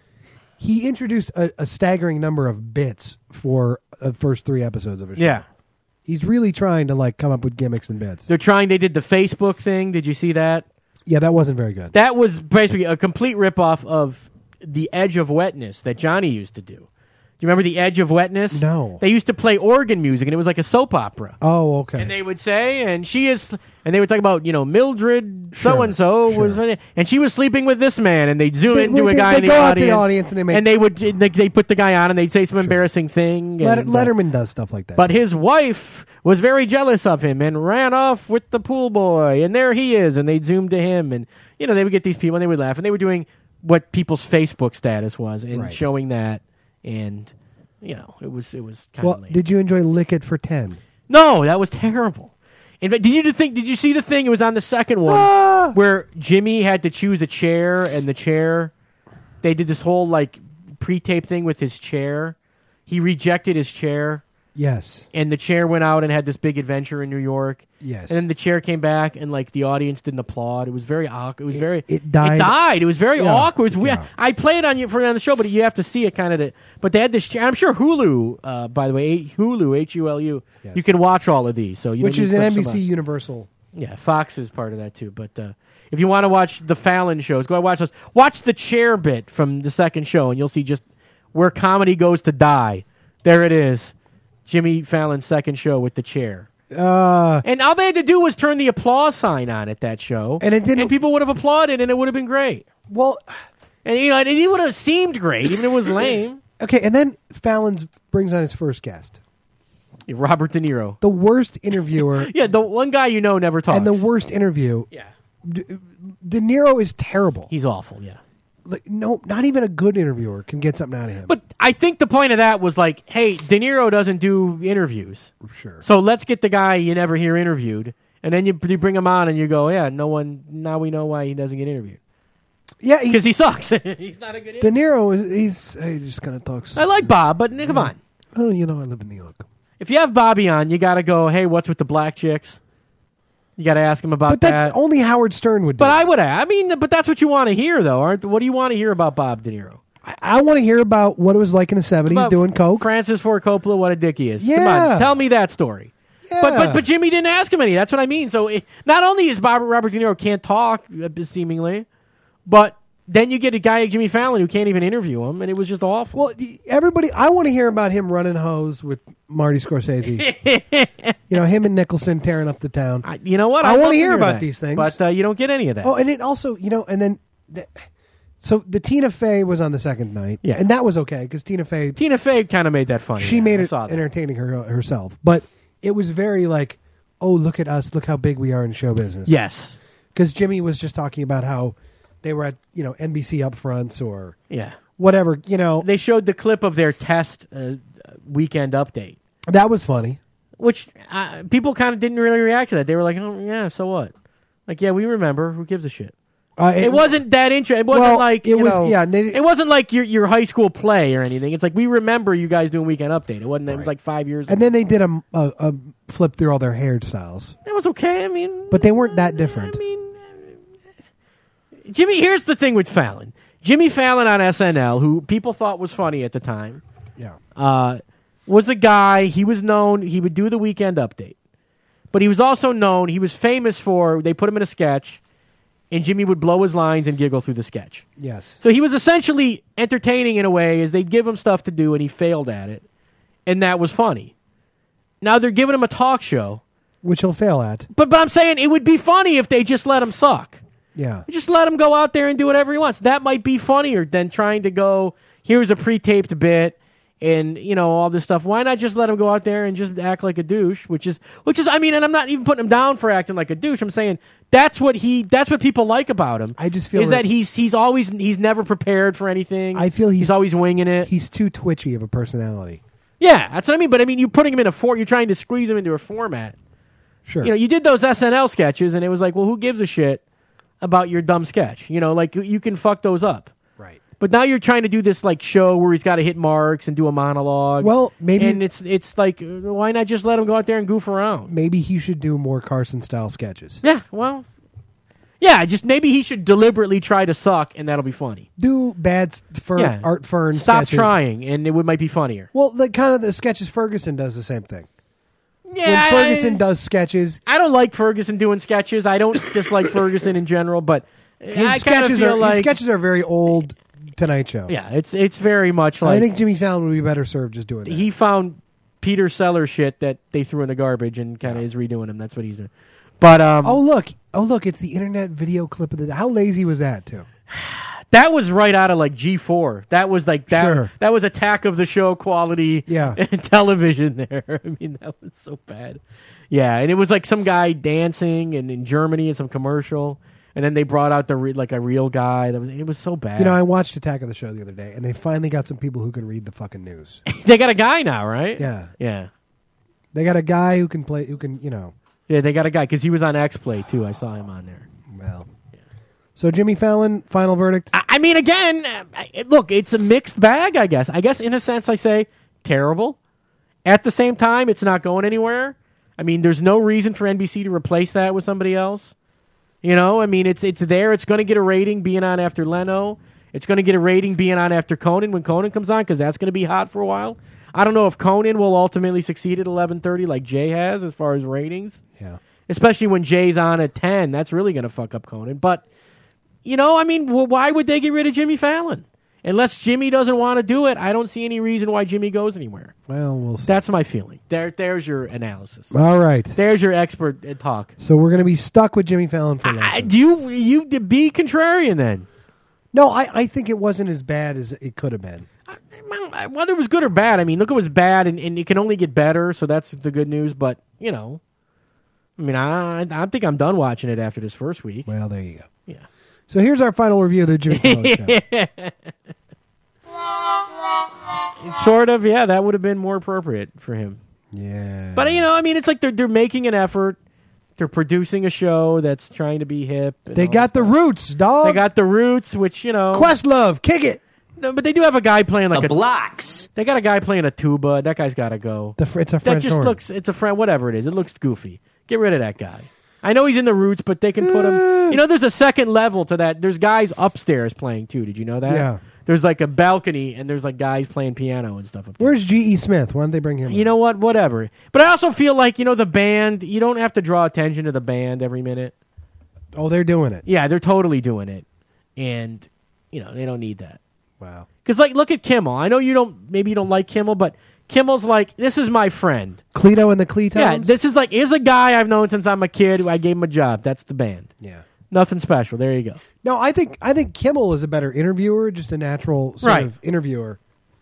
He introduced a, a staggering number of bits for the first three episodes of a show. Yeah. He's really trying to like come up with gimmicks and bits. They're trying they did the Facebook thing. Did you see that? Yeah, that wasn't very good. That was basically a complete ripoff of The Edge of Wetness that Johnny used to do. Do you remember The Edge of Wetness? No. They used to play organ music, and it was like a soap opera. Oh, okay. And they would say, and she is, and they would talk about, you know, Mildred Sure, so and so sure. was, and she was sleeping with this man, and they'd zoom They- into they- a guy they in the go out to audience, the audience and they make- they would they, they put the guy on, and they'd say some embarrassing thing. Let, and, uh, Letterman does stuff like that. but his wife was very jealous of him and ran off with the pool boy, and there he is, and they'd zoom to him, and you know they would get these people, and they would laugh, and they were doing what people's Facebook status was, and Right. showing that, and you know it was it was kind of well, lame. did you enjoy Lick It for ten? No, that was terrible. In fact, did you think? Did you see the thing? It was on the second one Ah! where Jimmy had to choose a chair, and the chair. They did this whole like pre-tape thing with his chair. He rejected his chair, Yes. and the chair went out and had this big adventure in New York. Yes. And then the chair came back, and like the audience didn't applaud. It was very awkward. It was very. it died. It died. It was very Yeah, awkward. It was weird. yeah. I played on you for on the show, but you have to see it kind of. To, but they had this chair. I'm sure Hulu, uh, by the way, A- Hulu, H U L U. Yes. You can watch all of these. So you Which don't is need an to N B click C so much. Universal. Yeah, Fox is part of that too. But uh, if you want to watch the Fallon shows, go and watch those. Watch the chair bit from the second show, and you'll see just where comedy goes to die. There it is. Jimmy Fallon's second show with the chair. Uh, And all they had to do was turn the applause sign on at that show. And it didn't- And people would have applauded, and it would have been great. well, And, you know, and it would have seemed great, even if it was lame. okay, and then Fallon brings on his first guest. Robert De Niro. The worst interviewer Yeah, the one guy you know never talks. and the worst interview. Yeah. De Niro is terrible. He's awful, yeah. Like, no, not even a good interviewer can get something out of him. But I think the point of that was like, hey, De Niro doesn't do interviews. sure. So let's get the guy you never hear interviewed. And then you, you bring him on and you go, yeah, no one, now we know why he doesn't get interviewed. Yeah, he, because he sucks. He's not a good. De Niro is he's he just kind of talks. I like Bob, but come on. Oh, you know, I live in New York. If you have Bobby on, you got to go, hey, what's with the black chicks? You got to ask him about But that's that. only Howard Stern would do. But I would have. I mean, but that's what you want to hear, though. Aren't? What do you want to hear about Bob De Niro? I, I want to hear about what it was like in the seventies About doing coke. Francis Ford Coppola, what a dick he is. Come Yeah. on, tell me that story. Yeah. But but but Jimmy didn't ask him any. That's what I mean. So it, not only is Bob, Robert De Niro can't talk, uh, seemingly, but then you get a guy like Jimmy Fallon who can't even interview him, and it was just awful. Well, everybody, I want to hear about him running hose with Marty Scorsese. You know, him and Nicholson tearing up the town. I, you know what? I I'd wanna love to hear about that. these things. but uh, you don't get any of that. Oh, and it also, you know, and then, the, so the Tina Fey was on the second night, Yeah. and that was okay because Tina Fey, Tina Fey kind of made that funny. she yeah, made I it saw that. entertaining her, herself, but it was very like, oh, look at us, look how big we are in show business. Yes. Because Jimmy was just talking about how they were at, you know, N B C upfronts or Yeah. whatever, you know, They showed the clip of their test uh, weekend update, that was funny. which uh, people kind of didn't really react to that. They were like, "Oh yeah, so what?" Like, yeah, we remember. Who gives a shit? Uh, It, wasn't that interesting. It wasn't Well, like it you was- know, yeah, they- it wasn't like your your high school play or anything. It's like we remember you guys doing weekend update. It wasn't. It was Right. like five years. And ago. then they did a, a, a flip through all their hairstyles, It was okay. I mean, but they weren't that different. I mean, uh, Jimmy. Here's the thing with Fallon. Jimmy Fallon on S N L, who people thought was funny at the time, Yeah. uh, was a guy. He was known. He would do the weekend update, but he was also known. He was famous for. They put him in a sketch, and Jimmy would blow his lines and giggle through the sketch. Yes. So he was essentially entertaining in a way, as they'd give him stuff to do, and he failed at it, and that was funny. Now they're giving him a talk show, Which he'll fail at. but but I'm saying it would be funny if they just let him suck. Yeah. Just let him go out there and do whatever he wants. That might be funnier than trying to go, here's a pre-taped bit and, you know, all this stuff. Why not just let him go out there and just act like a douche, which is, which is, I mean, and I'm not even putting him down for acting like a douche. I'm saying that's what he, that's what people like about him. I just feel is that- that he's, he's always, he's never prepared for anything. I feel he's- he's always winging it. He's too twitchy of a personality. Yeah, that's what I mean. But I mean, you're putting him in a for, you're trying to squeeze him into a format. Sure. You know, you did those S N L sketches, and it was like, well, who gives a shit about your dumb sketch? You know, like you, you can fuck those up. right. But now you're trying to do this like show where he's got to hit marks and do a monologue. Well, maybe- and it's it's like, uh, why not just let him go out there and goof around? Maybe he should do more Carson style sketches. Yeah, well, yeah, just maybe he should deliberately try to suck, and that'll be funny. Do bad s- fern, Yeah, art fern Stop sketches. trying, and it would might be funnier. Well, the kind of the sketches Ferguson does the same thing. Yeah, when Ferguson I, does sketches, I don't like Ferguson doing sketches. I don't dislike Ferguson in general, but his I kind of sketches feel are like his sketches are very old Tonight Show. yeah, it's it's very much like I think Jimmy Fallon would be better served just doing that. he found Peter Sellers shit that they threw in the garbage and kind of is redoing them. That's what he's doing. But um, oh look, oh look, it's the internet video clip of the. How lazy was that too? that was right out of like G four. That was like that. Sure. That was Attack of the Show quality. Yeah. television there. I mean, that was so bad. Yeah, and it was like some guy dancing and in Germany in some commercial, and then they brought out the re- like a real guy. That was it was so bad. You know, I watched Attack of the Show the other day, and they finally got some people who can read the fucking news. they got a guy now, right? Yeah, yeah, they got a guy who can play, who can, you know, yeah. They got a guy because he was on X Play too. I saw him on there. well. So Jimmy Fallon, final verdict. I, I mean, again, uh, I- look, it's a mixed bag. I guess. I guess in a sense, I say terrible. At the same time, it's not going anywhere. I mean, there's no reason for N B C to replace that with somebody else. You know, I mean, it's it's there. It's going to get a rating being on after Leno. It's going to get a rating being on after Conan when Conan comes on because that's going to be hot for a while. I don't know if Conan will ultimately succeed at eleven thirty like Jay has as far as ratings, Yeah. especially when Jay's on at ten. That's really going to fuck up Conan. But, you know, I mean, well, why would they get rid of Jimmy Fallon? Unless Jimmy doesn't want to do it, I don't see any reason why Jimmy goes anywhere. Well, we'll see. That's my feeling. There, there's your analysis. All right. There's your expert uh, talk. So we're going to be stuck with Jimmy Fallon for I, life. do you you d- be contrarian then? No, I, I think it wasn't as bad as it could have been. I- I- Whether it was good or bad, I mean, look, it was bad, and, and it can only get better. So that's the good news. But you know, I mean, I I think I'm done watching it after this first week. Well, there you go. Yeah. So here's our final review of the Jimmy Fallon show. Sort of, yeah, that would have been more appropriate for him. Yeah. But you know, I mean, it's like they're they're making an effort They're producing a show that's trying to be hip. and They all got that the stuff. roots, dog. They got the Roots, which you know. Questlove, kick it. No, but they do have a guy playing like The a. blocks. They got a guy playing a tuba. That guy's got to go. The fr- it's a that French just horn. looks. It's a friend. Whatever it is, it looks goofy. Get rid of that guy. I know he's in the Roots, but they can put him. You know, there's a second level to that. There's guys upstairs playing too. Did you know that? Yeah. There's like a balcony, and there's like guys playing piano and stuff up there. Where's G E. Smith? Why don't they bring him? You in? know what? Whatever. But I also feel like, you know, the band, you don't have to draw attention to the band every minute. Oh, they're doing it. Yeah, they're totally doing it. And, you know, they don't need that. Wow. Because, like, look at Kimmel. I know you don't, maybe you don't like Kimmel, but Kimmel's like, this is my friend. Cleto and the Cletones? Yeah, this is like, here's a guy I've known since I'm a kid who I gave him a job. That's the band. Yeah. Nothing special. There you go. No, I think I think Kimmel is a better interviewer, just a natural sort Right. of interviewer.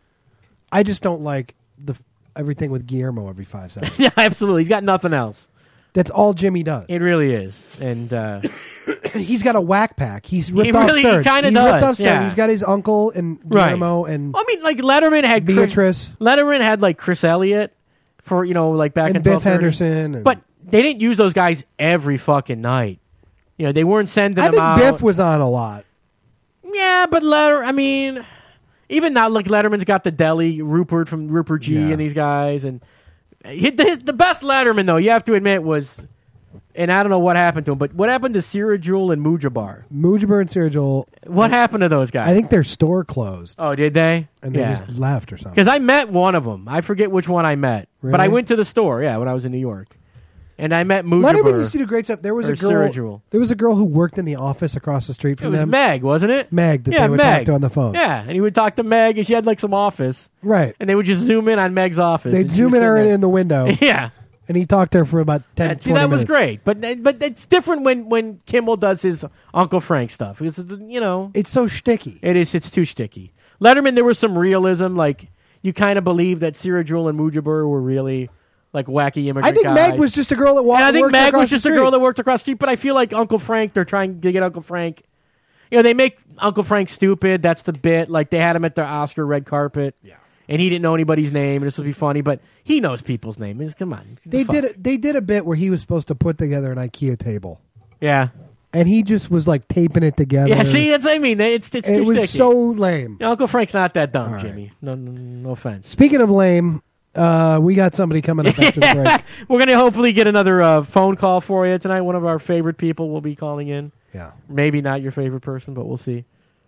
I just don't like the everything with Guillermo every five seconds. Yeah, absolutely. He's got nothing else. That's all Jimmy does. It really is. And, uh, He's got a whack pack. He's ripped He off really- he Stern. kinda He does, ripped off Stern. yeah. He's got his uncle and Right. Guillermo and I mean, like, Letterman had Chris- Beatrice Letterman had like Chris Elliott for, you know, like back and in Biff twelve thirty. Henderson. And But they didn't use those guys every fucking night. You know, they weren't sending I them think out. Biff was on a lot. Yeah, but Letter. I mean, even now, like Letterman's got the deli, Rupert from Rupert G, Yeah. and these guys, and he, the, the best Letterman though, you have to admit, was, and I don't know what happened to him, but what happened to Sirajul and Mujabar? Mujabar and Sirajul. What happened to those guys? I think their store closed Oh, did they? and they yeah. just left or something. Because I met one of them. I forget which one I met, but I Really? went to the store. Yeah, when I was in New York, and I met Mujabar. Letterman used to do great stuff. There was or a girl. Sirajul. There was a girl who worked in the office across the street It from was them. Meg, wasn't it? Meg that yeah, they would Meg. talk to on the phone. Yeah, and he would talk to Meg, and she had like some office, Right. and they would just zoom in on Meg's office. They'd and she zoom was in sitting her there. in the window, Yeah, and he talked to her for about ten, and see twenty that was minutes. great. But but it's different when when Kimmel does his Uncle Frank stuff. Because you know It's so shticky. it is it's too sticky. Letterman, there was some realism. Like you kind of believe that Sirajul and Mujabar were really like wacky immigrant I think guys. Meg was just a girl that walked. And I think worked Meg across was just the a street. girl that worked across the street, but I feel like Uncle Frank, they're trying to get Uncle Frank. You know, they make Uncle Frank stupid. That's the bit. Like, they had him at their Oscar red carpet. Yeah. And he didn't know anybody's name, and this would be funny, but he knows people's names. Come on. They Fuck. did. A, they did a bit where he was supposed to put together an IKEA table, Yeah. and he just was like taping it together. Yeah, see, that's what I mean. It's, it's it too was sticky. so lame. Uncle Frank's not that dumb, All right. Jimmy. No, no, no offense. Speaking of lame, uh, we got somebody coming up after the break. We're going to hopefully get another uh, phone call for you tonight. One of our favorite people will be calling in. Yeah. Maybe not your favorite person, but we'll see.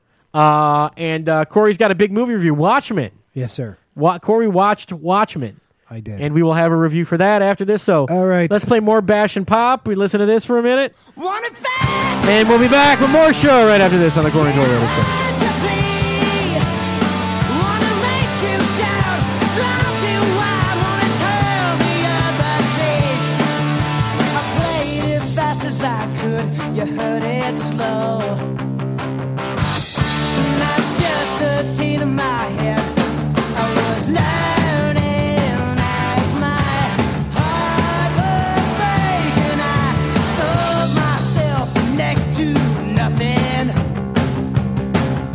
Uh, and uh, Corey's got a big movie review, Watchmen. Yes, sir. Wa- Corey watched Watchmen, I did. and we will have a review for that after this. So, All right. let's play more Bash and Pop. We listen to this for a minute, and we'll be back with more show right after this on the Corey and Joel Radio Show. You heard it slow. And I was just thirteen in my head. I was learning as my heart was breaking. I sold myself next to nothing.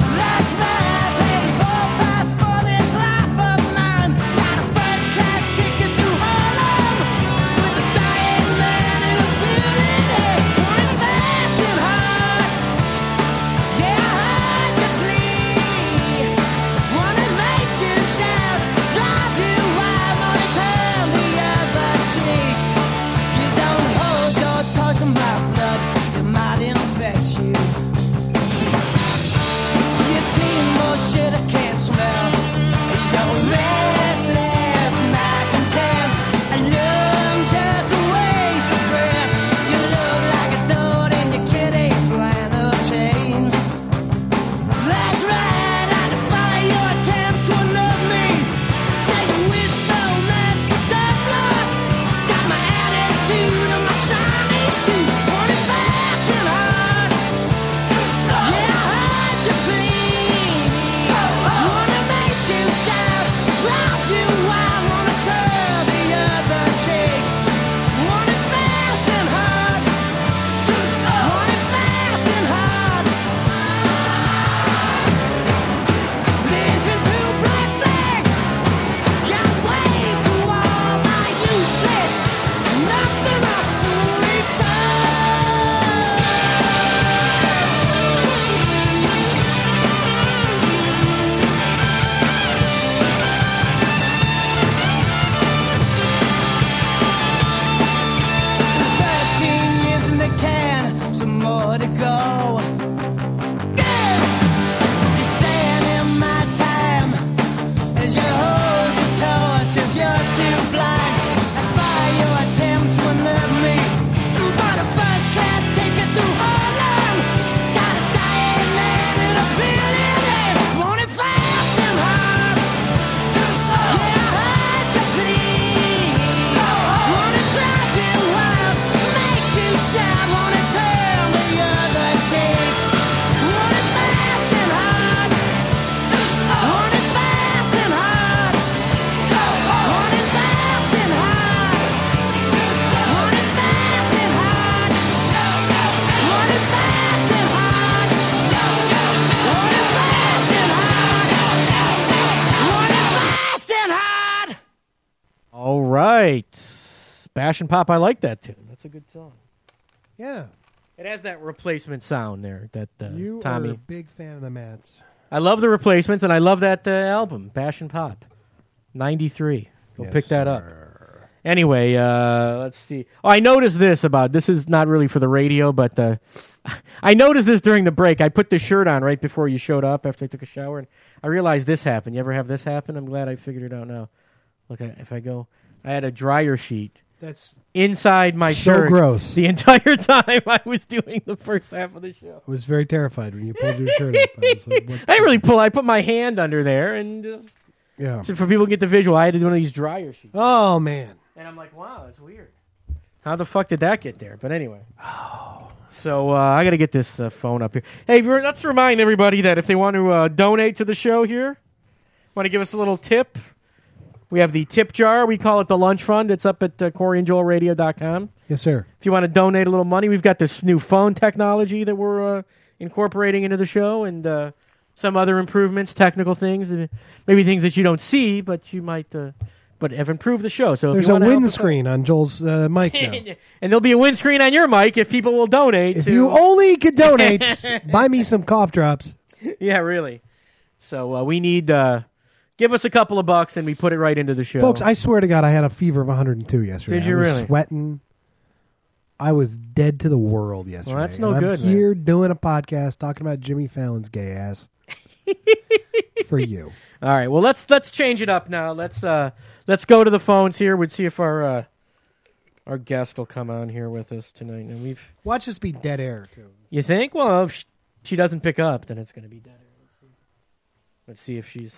right. Bash and Pop, I like that tune. That's a good song. Yeah. It has that replacement sound there that uh, You Tommy. are a big fan of the Mats. I love the replacements, and I love that uh, album, Bash and Pop. ninety-three. Go Yes, pick that up. sir. Anyway, uh, let's see. Oh, I noticed this about, this is not really for the radio, but uh, I noticed this during the break. I put this shirt on right before you showed up after I took a shower, and I realized this happened. You ever have this happen? I'm glad I figured it out now. Look, I- if I go, I had a dryer sheet That's inside my So shirt gross. the entire time I was doing the first half of the show. I was very terrified when you pulled your shirt up. I was like, what? I didn't really pull. I put my hand under there, and uh, Yeah. so for people to get the visual, I had to do one of these dryer sheets. Oh man. And I'm like, wow, that's weird. How the fuck did that get there? But anyway. So uh, I got to get this uh, phone up here. Hey, we're- let's remind everybody that if they want to uh, donate to the show here, want to give us a little tip, we have the tip jar. We call it the lunch fund. It's up at uh, Corey and Joel Radio dot com. Yes, sir. If you want to donate a little money, we've got this new phone technology that we're uh, incorporating into the show, and uh, some other improvements, technical things, uh, maybe things that you don't see, but you might, uh, but have improved the show. So if There's you a wanna help us windscreen on Joel's uh, mic now. out- and there'll be a windscreen on your mic if people will donate. If to, you only could donate, buy me some cough drops. yeah, really. So uh, we need. Uh, give us a couple of bucks, and we put it right into the show, Folks, I swear to God, I had a fever of one hundred two yesterday. Did you I was really? sweating. I was dead to the world yesterday. Well, that's no and good, I'm man. here doing a podcast talking about Jimmy Fallon's gay ass for you. All right. Well, let's let's change it up now. Let's uh, let's go to the phones here. We'd see if our uh, our guest will come on here with us tonight. And we've. Watch this be dead air, too. You think? Well, if sh- she doesn't pick up, then it's going to be dead. Let's see. Let's see if she's.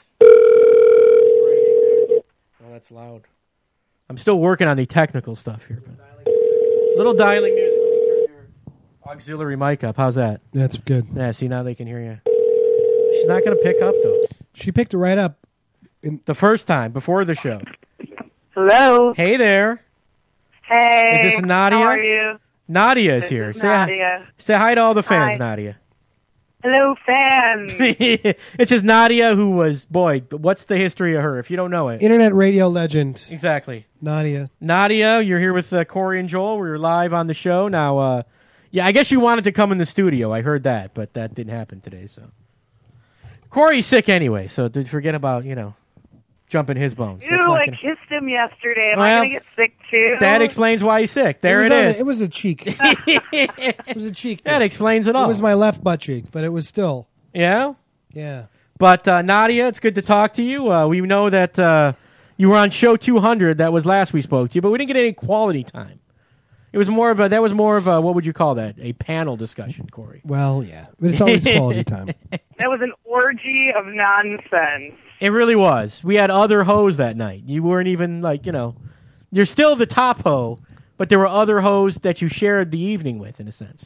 Oh, that's loud. I'm still working on the technical stuff here. But... Little dialing music. Let me turn your auxiliary mic up. How's that? That's good. Yeah, see, now they can hear you. She's not going to pick up, though. She picked it right up. The first time, before the show. Hello. Hey there. Hey. Is this Nadia? How are you? Nadia is This here. is Say, Nadia. say hi to all the fans, Hi. Nadia. Hello, fans. It's just Nadia, who was, boy, what's the history of her, if you don't know it? Internet radio legend, Exactly. Nadia. Nadia, you're here with uh, Corey and Joel. We're live on the show. Now, uh, yeah, I guess you wanted to come in the studio. I heard that, but that didn't happen today, so. Corey's sick anyway, so did forget about, you know, jumping his bones. That's Ew, not I gonna- kissed him yesterday. Am Well, I going to get sick, too? that explains why he's sick. There it it was on is. the- it was a cheek. it was a cheek. That thing. explains it all. It was my left butt cheek, but it was still. yeah? Yeah. But uh, Nadia, it's good to talk to you. Uh, we know that uh, you were on show two hundred. That was last we spoke to you, but we didn't get any quality time. It was more of a. That was more of a. What would you call that? A panel discussion, Corey. Well, yeah. But it's always quality time. That was an orgy of nonsense. It really was. We had other hoes that night. You weren't even like you know. You're still the top hoe, but there were other hoes that you shared the evening with, in a sense.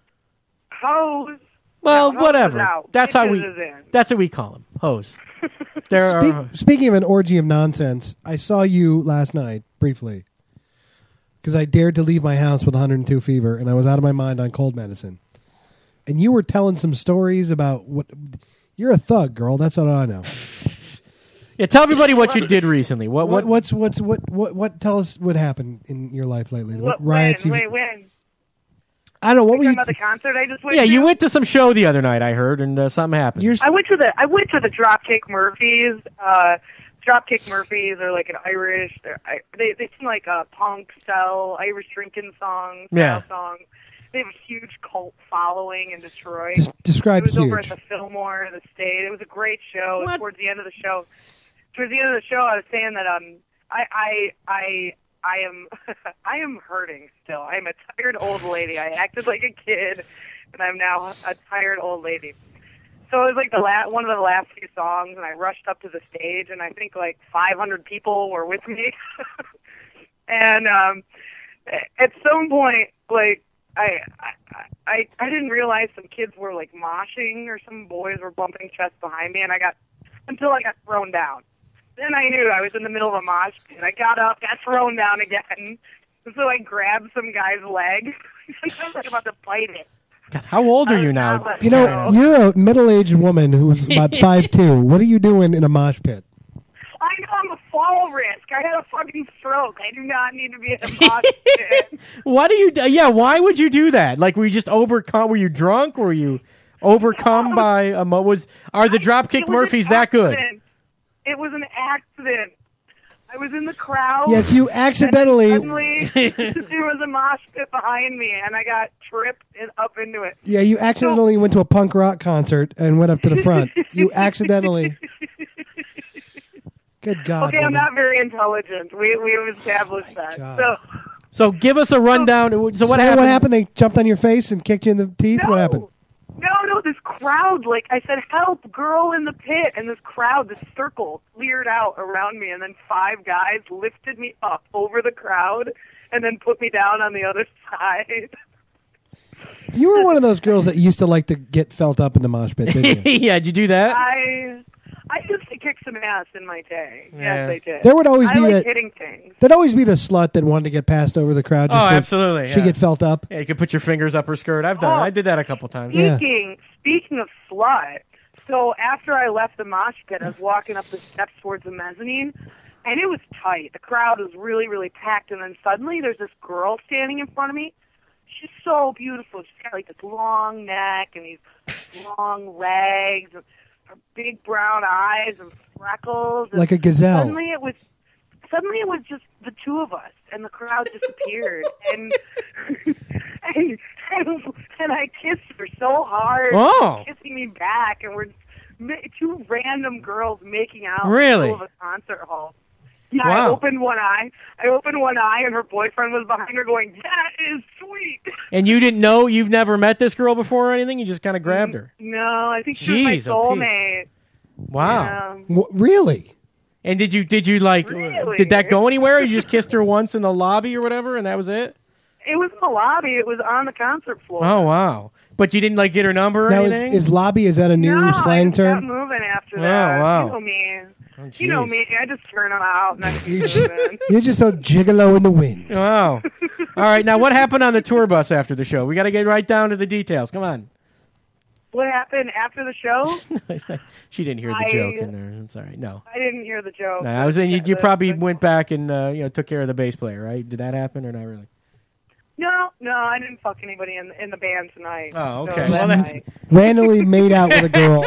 Hose. Well, No, hoes whatever. is out. That's how we. Bitches is in. That's what we call them. Hoes. There Speak, are. speaking of an orgy of nonsense, I saw you last night briefly because I dared to leave my house with one hundred two fever, and I was out of my mind on cold medicine. And you were telling some stories about what you're a thug, girl. That's what I know. Yeah, tell everybody what you did recently. What? What, What? what's what's what what what? Tell us what happened in your life lately. What, What, riots? when? you've- Wait, when? I don't know. What were Talking you? about the concert I just went Yeah, to? you went to some show the other night. I heard, and uh, something happened. You're, I went to the I went to the Dropkick Murphys. Uh, Dropkick Murphys are like an Irish. They're, I, they they sing like a punk style Irish drinking song. Yeah. Style song. They have a huge cult following in Detroit. des- describe It was over at huge. the Fillmore, the State. It was a great show. What? Towards the end of the show, towards the end of the show, I was saying that um, I I I I am I am hurting still. I am a tired old lady. I acted like a kid, and I'm now a tired old lady. So it was like the la- one of the last few songs, and I rushed up to the stage, and I think like five hundred people were with me. And um, at some point, like I, I I I didn't realize some kids were like moshing or some boys were bumping chests behind me, and I got until I got thrown down. Then I knew I was in the middle of a mosh pit. I got up, got thrown down again. And so I grabbed some guy's leg, and I was like about to bite it. God, how old are I you was now? not letting You go. know, you're a middle-aged woman who's about five two. What are you doing in a mosh pit? I know I'm a fall risk. I had a fucking stroke. I do not need to be in a mosh pit. What do you? do- Yeah, why would you do that? Like, were you just overcome? Were you drunk? Were you overcome by a mo? Was are the It Dropkick was an Murphys that good? accident. It was an accident. I was in the crowd. Yes, you accidentally. And suddenly, there was a mosh pit behind me, and I got tripped and up into it. Yeah, you accidentally went to a punk rock concert and went up to the front. You accidentally. Good God. Okay, I'm woman. not very intelligent. We we've established that. God. So So give us a rundown. So what So happened? What happened? They jumped on your face and kicked you in the teeth? no, What happened? no, no. This crowd, like I said, help, girl in the pit, and this crowd, this circle, cleared out around me, and then five guys lifted me up over the crowd, and then put me down on the other side. You were one of those girls that used to like to get felt up in the mosh pit, didn't you? Yeah, did you do that? I I used to kick some ass in my day. Yeah. Yes, I did. There would always I be like that- hitting things. There'd always be the slut that wanted to get passed over the crowd. Just Oh, so absolutely, She yeah. get felt up. Yeah, you could put your fingers up her skirt. I've done. Oh. it. I did that a couple times. Yeah. Speaking speaking of slut, so after I left the mosh pit, I was walking up the steps towards the mezzanine, and it was tight. The crowd was really, really packed, and then suddenly there's this girl standing in front of me. She's so beautiful. She's got like this long neck and these long legs, and her big brown eyes and freckles. And Like a gazelle. Suddenly it was suddenly it was just the two of us, and the crowd disappeared. and, and and and I kissed her so hard, Oh. kissing me back, and we're ma- two random girls making out Really? in the middle of a concert hall. Yeah, I Wow. opened one eye. I opened one eye, and her boyfriend was behind her, going, "That is sweet." And you didn't know? You've never met this girl before or anything? You just kind of grabbed her. No, I think she Jeez, was my oh, soulmate. Wow. Yeah. W- really? And did you did you like Really? did that go anywhere? Or you just kissed her once in the lobby or whatever, and that was it? It was in the lobby. It was on the concert floor. Oh wow! But you didn't like get her number or Now, is, anything? is lobby, is that a new no, slang I just term? got moving after Oh, that. wow. You know me. Oh, You know jeez. me. I just turn them out and I keep moving. You're just a gigolo in the wind. Wow! All right, now what happened on the tour bus after the show? We got to get right down to the details. Come on. What happened after the show? She didn't hear the I- joke in there. I'm sorry. No. I didn't hear the joke. No, I was saying you, you The- probably the- went back and uh, you know took care of the bass player, right? Did that happen or not really? No, no, I didn't fuck anybody in in the band tonight. Oh, So okay. that Well, that's- night. Randomly made out with a girl.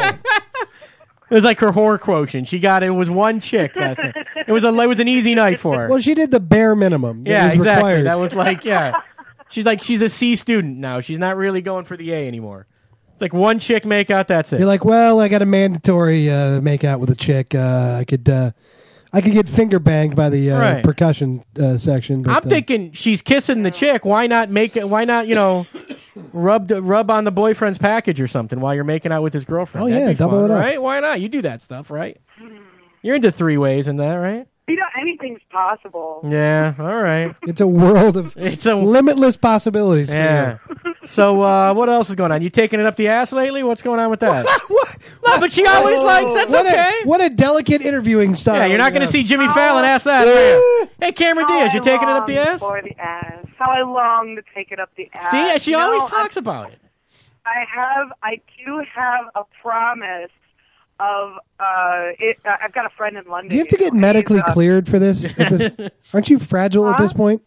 It was like her whore quotient. She got it was one chick last night. It was a it was an easy night for her. Well, she did the bare minimum. That yeah, was exactly. required. That was like yeah. She's like she's a C student now. She's not really going for the A anymore. It's like one chick make out. That's it. You're like, well, I got a mandatory uh, make out with a chick. Uh, I could, uh, I could get finger banged by the uh, Right. percussion uh, section. But, I'm uh, thinking she's kissing the chick. Why not make it? Why not you know rub the, rub on the boyfriend's package or something while you're making out with his girlfriend? Oh, That'd yeah, be double fun, it up. right? Why not? You do that stuff, right? You're into three ways and that, right? You know, anything's possible. Yeah. All right. it's a world of It's a limitless possibilities. for yeah. you. So uh, what else is going on? You taking it up the ass lately? What's going on with that? What? No, but she always likes that's What okay. A, what a delicate interviewing style. Yeah, you're not going to Yeah. see Jimmy Fallon ask that. Are you? Hey, Cameron How Diaz, you I taking it up the long ass? For the ass. How I long to take it up the ass. See, she No, always I- talks about it. I have, I do have a promise of, uh, it, uh, I've got a friend in London. Do you have to who get medically is, uh, cleared for this? At this aren't you fragile at this point?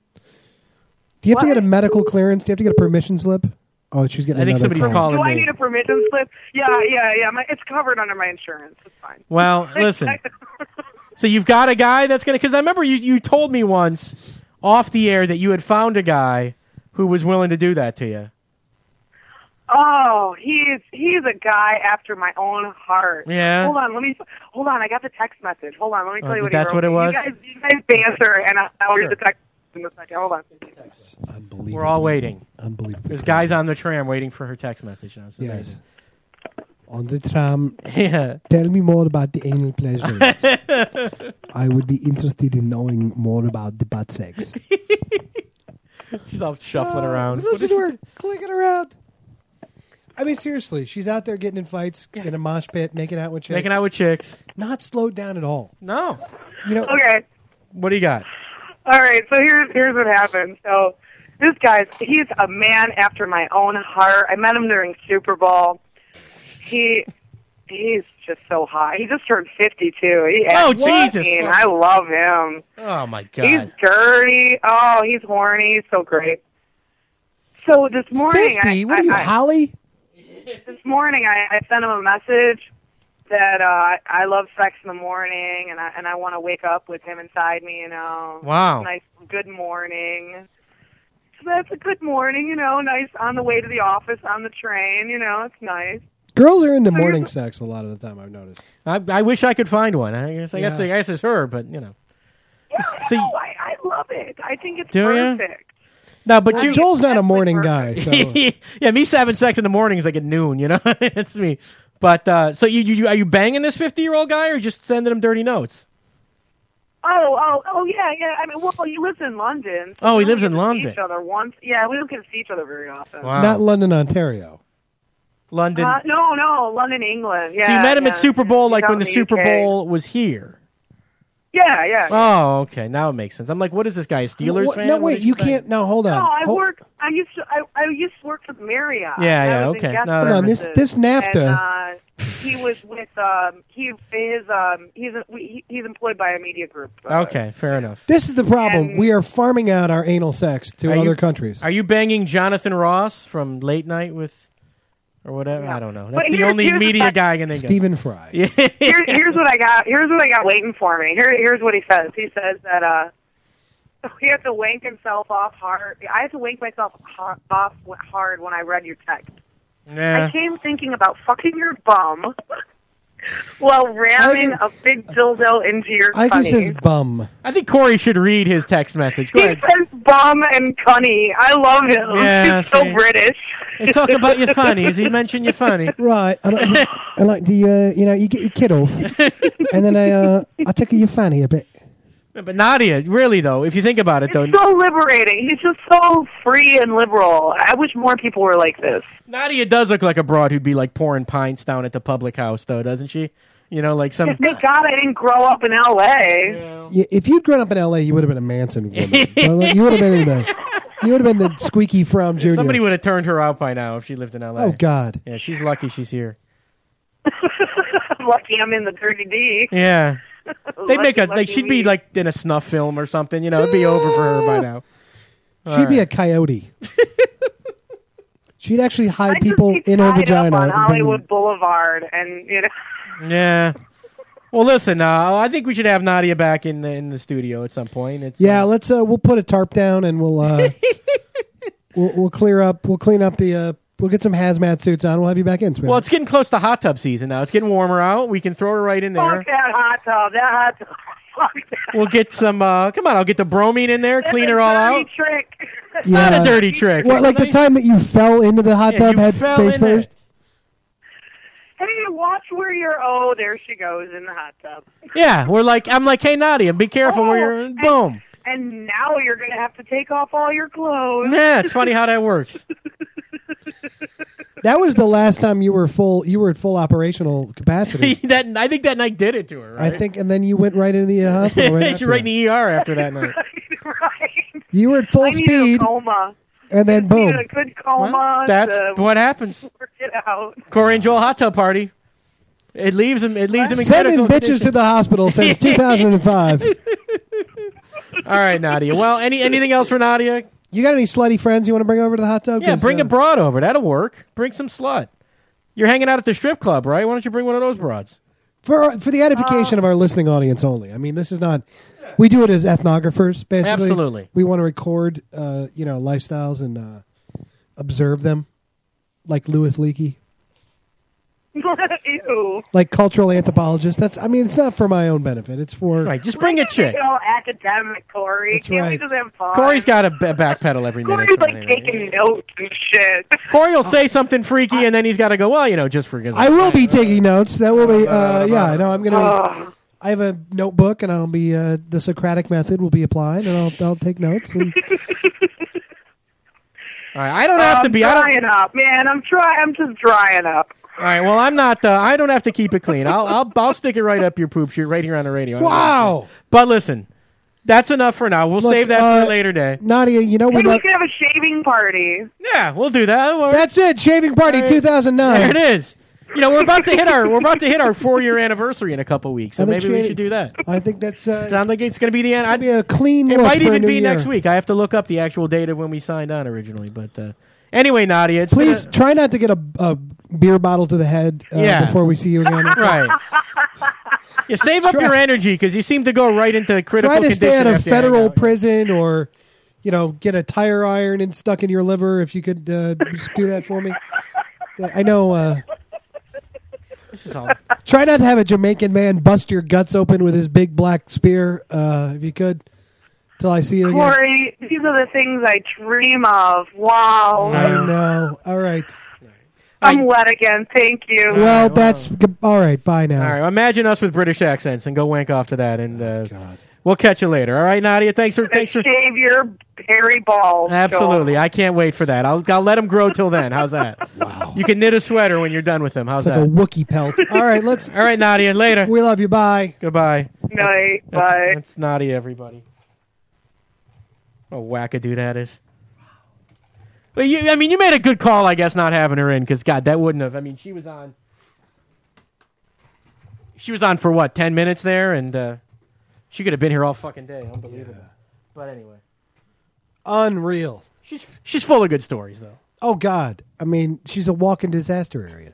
Do you have to What? get a medical clearance? Do you have to get a permission slip? Oh, she's getting. I think another somebody's call. calling Do I me. need a permission slip? Yeah, yeah, yeah. My, it's covered under my insurance. It's fine. Well, listen. So you've got a guy that's going to, because I remember you, you told me once off the air that you had found a guy who was willing to do that to you. Oh, he's he's a guy after my own heart. Yeah. Hold on, let me hold on. I got the text message. Hold on, let me tell Oh, you what that's he wrote what it was? me. You guys, you guys banter, and I'll, I'll Sure. read the text in a second. Hold on. Unbelievable. We're all waiting. Unbelievable. There's guys on the tram waiting for her text message. Now. It's Yes. amazing. On the tram. Yeah. Tell me more about the anal pleasure. I would be interested in knowing more about the butt sex. She's all shuffling Oh, around. Listen to her clicking around. I mean, seriously, she's out there getting in fights, in a mosh pit, making out with chicks. Making out with chicks. Not slowed down at all. No. You know, Okay. What do you got? All right, so here's here's what happened. So this guy's he's a man after my own heart. I met him during Super Bowl. He He's just so hot. He just turned fifty-two. He, Oh, I Jesus. mean, I love him. Oh, my He's God. dirty. Oh, he's horny. He's so great. So this morning, Fifty? I, What are you, I, I, Holly? this morning I, I sent him a message that uh, I, I love sex in the morning, and I and I want to wake up with him inside me. You know, Wow. nice good morning. So that's a good morning. You know, nice on the way to the office on the train. You know, it's nice. Girls are into morning sex a lot of the time, I've noticed. I, I wish I could find one. I guess I, guess, Yeah. I guess it's her, but, you know. Yeah, So I you- know. I, I love it. I think it's Do ya? perfect. No, but Well, you... Joel's not a That's morning like guy, perfect. so yeah, me having sex in the morning is like at noon, you know? It's me. But, uh, so you, you are you banging this fifty-year-old guy or just sending him dirty notes? Oh, oh, oh, yeah, yeah. I mean, well, he lives in London. so Oh, he we lives don't in get to see London. Each other once. Yeah, we don't get to see each other very often. Wow. not London, Ontario. London. Uh, no, no, London, England. Yeah. so you met him yeah. at Super Bowl He's like out when in the Super U K. Bowl was here. Yeah, yeah. Oh, okay. Now it makes sense. I'm like, what is this guy, a Steelers What- fan? No, What wait, is you this thing? can't. No, hold on. no, I Hold- work. I used to. I, I used to work for Marriott. Yeah, I yeah, was in okay. guest No, that Hold on, this services. this NAFTA. And, uh, he was with um he his um he's a, we, he's employed by a media group. Uh, Okay, fair enough. This is the problem. And- we are farming out our anal sex to Are other you- countries. Are you banging Jonathan Ross from Late Night with, or whatever? No. I don't know. But That's the here's- only here's the media fact- guy I can think of. Stephen Fry. Yeah. Here, here's what I got. Here's what I got waiting for me. Here, here's what he says. He says that uh, he had to wank himself off hard. I had to wank myself ho- off hard when I read your text. I Yeah. came thinking about fucking your bum while ramming I a big dildo into your I cunny. just says bum. I think Corey should read his text message. Go He ahead. says bum and cunny. I love him. Yeah, He's so see. British. Hey, talk about your funnies. He mentioned your funny. Right. I like, I like the uh, you know you get your kid off, and then I uh, I tickle your fanny a bit. But Nadia, really though, if you think about it though, It's so liberating. He's just so free and liberal. I wish more people were like this. Nadia does look like a broad who'd be like pouring pints down at the public house, though, doesn't she? You know, like some. Thank God I didn't grow up in L A. Yeah, if you'd grown up in L A, you would have been a Manson woman. Well, you would have been in the you would have been the Squeaky Fromm Junior Somebody would have turned her out by now if she lived in L A. Oh God. Yeah, she's lucky she's here. Lucky I'm in the Dirty D. Yeah. They make a Lucky, like lucky she'd be me. like in a snuff film or something, you know, it'd be over for her by now. She'd be a right. coyote. She'd actually I hide just people keep in her tied vagina. up on and bring Hollywood them- Boulevard, and you know. Yeah. Well, listen, uh, I think we should have Nadia back in the in the studio at some point. It's Yeah, uh, let's. Uh, we'll put a tarp down and we'll. Uh, we'll we'll clear up. We'll clean up the. Uh, we'll get some hazmat suits on. We'll have you back in. well, it's getting close to hot tub season now. It's getting warmer out. We can throw her right in there. Fuck that hot tub. That hot tub. Fuck that. We'll get some. Uh, come on, I'll get the bromine in there, That's clean a her all dirty out. Trick. It's not Yeah. a dirty trick. What, It's like the nice- time that you fell into the hot Yeah, tub you head fell face in there. first? Hey, watch where you're. Oh, there she goes in the hot tub. Yeah, we're like, I'm like, hey Nadia, be careful where you're. and- Boom. And now you're gonna have to take off all your clothes. Yeah, it's funny how that works. That was the last time you were full. You were at full operational capacity. that I think that night did it to her. Right? I think, and then you went right into the uh, hospital. Right she's after right that. in the E R after that night. Right. You were at full I needed speed, a coma. and then I boom. needed a good coma Well, that's to what happens. work it out. Corey and Joel hot tub party. It leaves him. It leaves him in Sending critical bitches condition. to the hospital since two thousand five. All right, Nadia. Well, any anything else for Nadia? You got any slutty friends you want to bring over to the hot tub? Yeah, 'Cause, bring uh, a broad over. That'll work. Bring some slut. You're hanging out at the strip club, right? Why don't you bring one of those broads? for for the edification of our listening audience only. I mean, this is not. We do it as ethnographers, basically. Absolutely. We want to record, uh, you know, lifestyles and uh, observe them, like Louis Leakey, Ew. like cultural anthropologist. That's. I mean, it's not for my own benefit. It's for. Right, just bring a chick. Make it all academic, Corey. That's Can't we right. just have fun? Corey's got to b- backpedal every minute. Corey's for like anything. taking notes and shit. Corey will say something freaky, and then he's got to go. Well, you know, just for. I will be taking notes. That will be. Uh, yeah, I know. I'm gonna. Ugh. I have a notebook, and I'll be uh, the Socratic method will be applied, and I'll I'll take notes. And All right, I don't have I'm to be. I don't, drying up, man. I'm trying. I'm just drying up. all right, well, I'm not. Uh, I don't have to keep it clean. I'll, I'll, I'll stick it right up your poop chute right here on the radio. I don't have wow, to. But listen, that's enough for now. We'll Look, save that uh, for a later day. Nadia, you know we Hey, we love. could have a shaving party. Yeah, we'll do that. We'll- That's it. Shaving party There- two thousand there it nine. is. You know, we're about to hit our we're about to hit our four year anniversary in a couple weeks, so I think maybe we she- should do that. I think that's uh, Sounds like it's going to be the end. it's gonna be a clean. It look might for a even new be year. next week. I have to look up the actual date of when we signed on originally. But uh, anyway, Nadia, it's Please been try not to get a, a beer bottle to the head uh, Yeah. before we see you again. a, right. You save up Try- your energy because you seem to go right into critical Try to condition. stay out of after you hang federal out. prison, or you know, get a tire iron and stuck in your liver. If you could uh, just do that for me. I know. Uh, This is all. try not to have a Jamaican man bust your guts open with his big black spear, uh, if you could, till I see you again. Corey, these are the things I dream of. Wow. I know. All right. I'm wet again. Thank you. Well, that's all right. Bye now. All right. Well, imagine us with British accents and go wank off to that, and uh, God. we'll catch you later. All right, Nadia. Thanks for thanks for. Shave your hairy balls. Absolutely. I can't wait for that. I'll I'll let them grow till then. How's that? Wow. You can knit a sweater when you're done with them. How's It's like that? a Wookiee pelt. All right, let's. All right, Nadia. Later. We love you. Bye. Goodbye. Night. That's, Bye. that's Nadia, everybody. Oh, wackadoo that is. But you, I mean, you made a good call, I guess, not having her in, because God, that wouldn't have. I mean, she was on. She was on for what, ten minutes there, and uh, she could have been here all fucking day. Unbelievable. But anyway, Unreal. she's she's full of good stories, though. Oh God. I mean, she's a walking disaster area.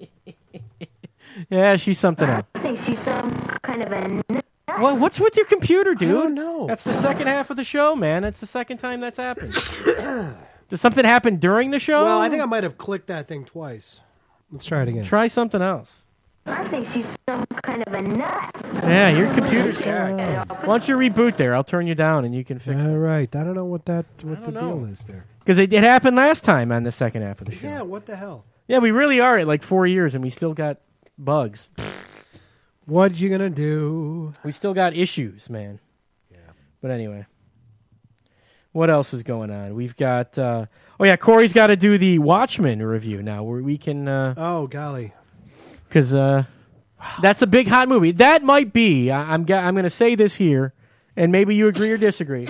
Yeah, she's something else. I think she's some kind of a. What, what's with your computer, dude? don't know. That's the second half of the show, man. That's the second time that's happened. Does something happen during the show? Well, I think I might have clicked that thing twice. Let's try it again. Try something else. I think she's some kind of a nut. Yeah, your computer's jacked. Why don't you reboot there? I'll turn you down and you can fix All it. right. I don't know what that what the don't deal know. is there. Because it, it happened last time on the second half of the show. Yeah. What the hell? Yeah, we really are at like four years and we still got bugs. What you gonna do? We still got issues, man. Yeah. But anyway. What else is going on? We've got... Uh, oh, yeah, Corey's got to do the Watchmen review now where we can... Uh, Oh golly. Because uh, that's a big hot movie. That might be. I, I'm. Ga- I'm going to say this here, and maybe you agree or disagree.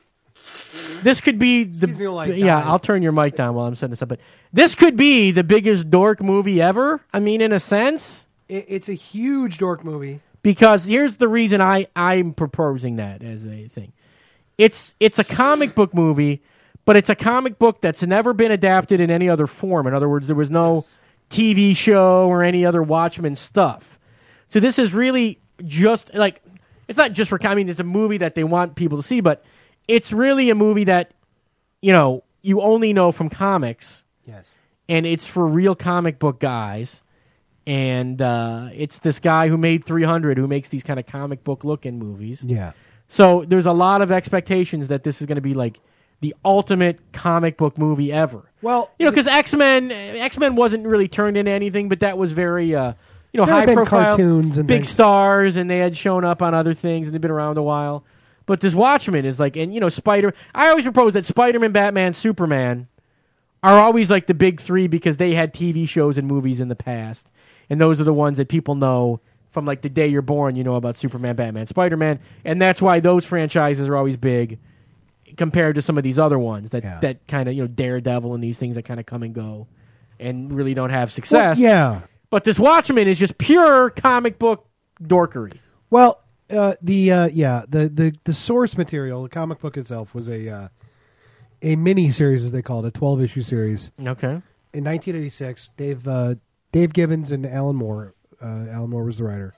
This could be the. Excuse me while I yeah, dive. I'll turn your mic down while I'm setting this up. But this could be the biggest dork movie ever. I mean, in a sense, It, it's a huge dork movie. because here's the reason I I'm proposing that as a thing. It's it's a comic book movie, but it's a comic book that's never been adapted in any other form. In other words, there was no T V show or any other Watchmen stuff. So this is really just like it's not just for. I mean, it's a movie that they want people to see, but it's really a movie that you know you only know from comics, Yes. and it's for real comic book guys. And uh, it's this guy who made three hundred who makes these kind of comic book looking movies. Yeah. So there's a lot of expectations that this is going to be like the ultimate comic book movie ever. Well, You know, because X Men, X Men wasn't really turned into anything, but that was very, uh, you know, There have high been profile, cartoons and big things. stars, and they had shown up on other things and they'd been around a while. But this Watchmen is like, and you know, Spider. I always propose that Spider-Man, Batman, Superman are always like the big three because they had T V shows and movies in the past, and those are the ones that people know from like the day you're born. You know about Superman, Batman, Spider-Man, and that's why those franchises are always big compared to some of these other ones that Yeah. that kind of you know Daredevil and these things that kind of come and go and really don't have Well, success. yeah. But this Watchmen is just pure comic book dorkery. Well, uh, the uh, yeah the, the the source material, the comic book itself, was a uh, a mini series, as they called it, twelve issue series Okay. in nineteen eighty-six. Dave uh, Dave Gibbons and Alan Moore. Uh, Alan Moore was the writer.